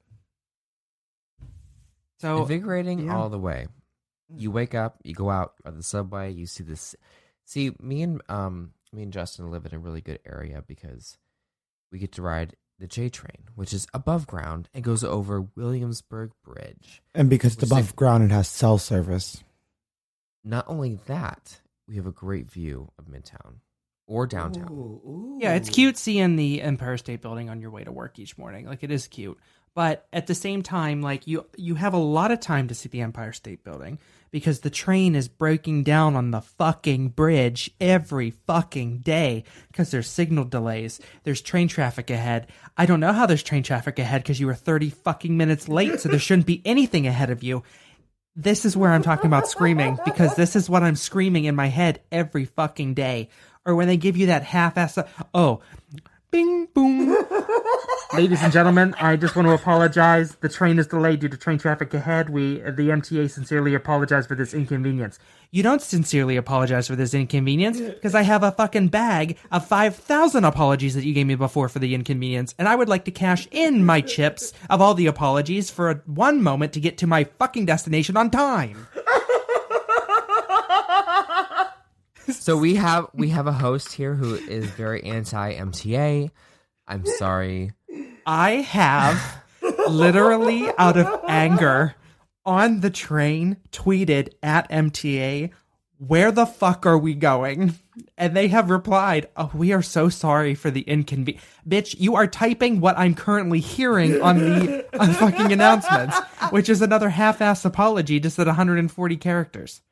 So, Invigorating yeah. all the way. You wake up, you go out on the subway, you see this. See, me and um, me and Justin live in a really good area because we get to ride the J train, which is above ground and goes over Williamsburg Bridge. And because it's Which above is- ground, it has cell service. Not only that, we have a great view of Midtown or downtown. yeah, it's cute seeing the Empire State Building on your way to work each morning. Like, it is cute. But at the same time, like, you you have a lot of time to see the Empire State Building because the train is breaking down on the fucking bridge every fucking day because there's signal delays. There's train traffic ahead. I don't know how there's train traffic ahead because you were thirty fucking minutes late, so there shouldn't be anything ahead of you. This is where I'm talking about screaming because this is what I'm screaming in my head every fucking day. Or when they give you that half-ass, oh, bing, boom. Ladies and gentlemen, I just want to apologize. The train is delayed due to train traffic ahead. We, the M T A, sincerely apologize for this inconvenience. You don't sincerely apologize for this inconvenience because I have a fucking bag of five thousand apologies that you gave me before for the inconvenience, and I would like to cash in my chips of all the apologies for a, one moment to get to my fucking destination on time. So we have we have a host here who is very anti M T A. I'm sorry. I have literally out of anger on the train tweeted at M T A, where the fuck are we going? And they have replied, oh, we are so sorry for the inconvenience. Bitch, you are typing what I'm currently hearing on the on fucking announcements, which is another half-ass apology just at one hundred forty characters.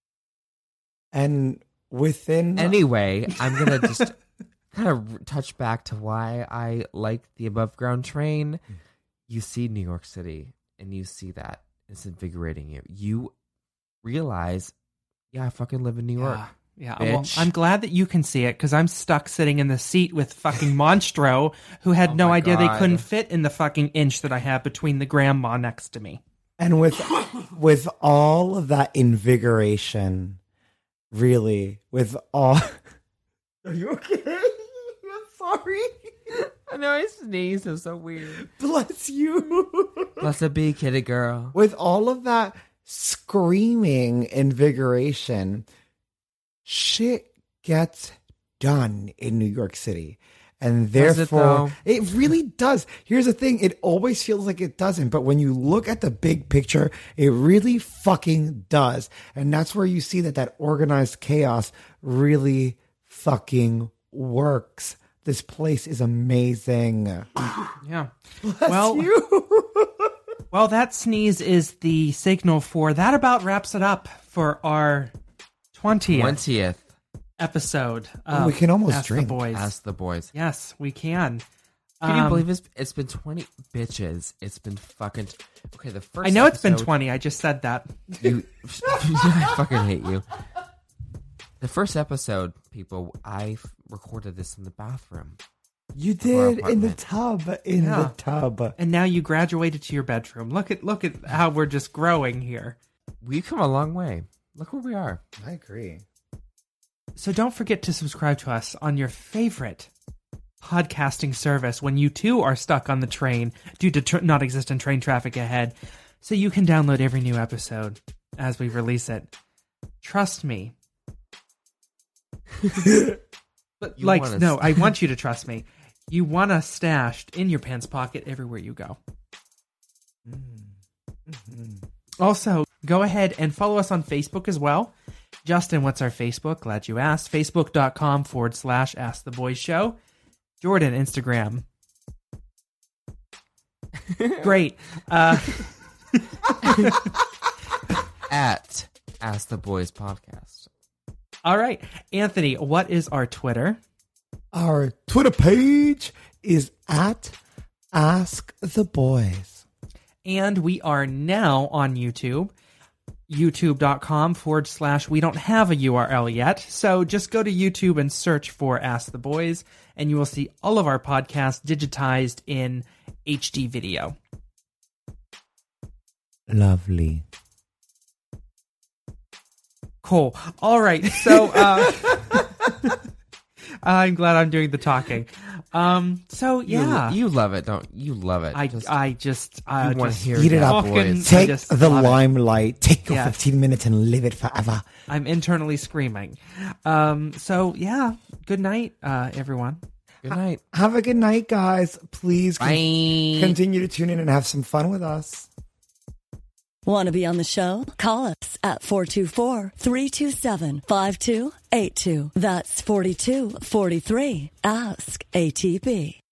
And within Anyway, I'm gonna just kind of touch back to why I like the above ground train. You see New York City, and you see that it's invigorating you. You realize, yeah, I fucking live in New York. Yeah, well, Bitch. I'm glad that you can see it because I'm stuck sitting in the seat with fucking Monstro, who had Oh no my idea they God. couldn't fit in the fucking inch that I have between the grandma next to me. And with with all of that invigoration, really, with all Are you okay? I'm sorry. I know I sneezed. It's so weird. Bless you. Bless be, kitty girl. With all of that screaming invigoration, shit gets done in New York City. And Does it, therefore, though? it, really does. Here's the thing. It always feels like it doesn't. But when you look at the big picture, it really fucking does. And that's where you see that that organized chaos really fucking works. This place is amazing. Yeah. Bless Well, you. well, that sneeze is the signal for that. About wraps it up for our twentieth twentieth. episode. Oh, Of we can almost Ask the drink. Boys. Ask the boys. Yes, we can. Can you Um, believe it's, it's been twenty bitches? It's been fucking. Okay, the first I know it's been episode- twenty. I just said that. You, I fucking hate you. The first episode, people, I f- recorded this in the bathroom. You our did in the apartment. tub. In Yeah. the tub. And now you graduated to your bedroom. Look at look at how we're just growing here. We've come a long way. Look where we are. I agree. So don't forget to subscribe to us on your favorite podcasting service when you too are stuck on the train due to tr- not existent train traffic ahead, so you can download every new episode as we release it. trust me. But You like, want us- no, I want you to trust me. You want us stashed in your pants pocket everywhere you go. Also, go ahead and follow us on Facebook as well. Justin, what's our Facebook? Glad you asked. Facebook.com forward slash Ask the Boys Show. Jordan, Instagram. Great. Uh, At Ask the Boys Podcast. all right. Anthony, what is our Twitter? Our Twitter page is at Ask the Boys. And we are now on YouTube. YouTube.com forward slash. We don't have a U R L yet. So just go to YouTube and search for Ask the Boys, and you will see all of our podcasts digitized in H D video. Lovely. Cool. All right. So uh, I'm glad I'm doing the talking. Um. So You- yeah, You, love it, don't you? Love it. I Just- I just I you wanna just hear Eat it up, fucking- boys. I Take just the love it. limelight. Take your Yeah. fifteen minutes and live it forever. I'm internally screaming. Um. So yeah. Good night, uh, everyone. Good night. Have a good night, guys. Please con- Bye. continue to tune in and have some fun with us. Want to be on the show? Call us at four two four, three two seven, five two eight two. That's four two four three. Ask A T B.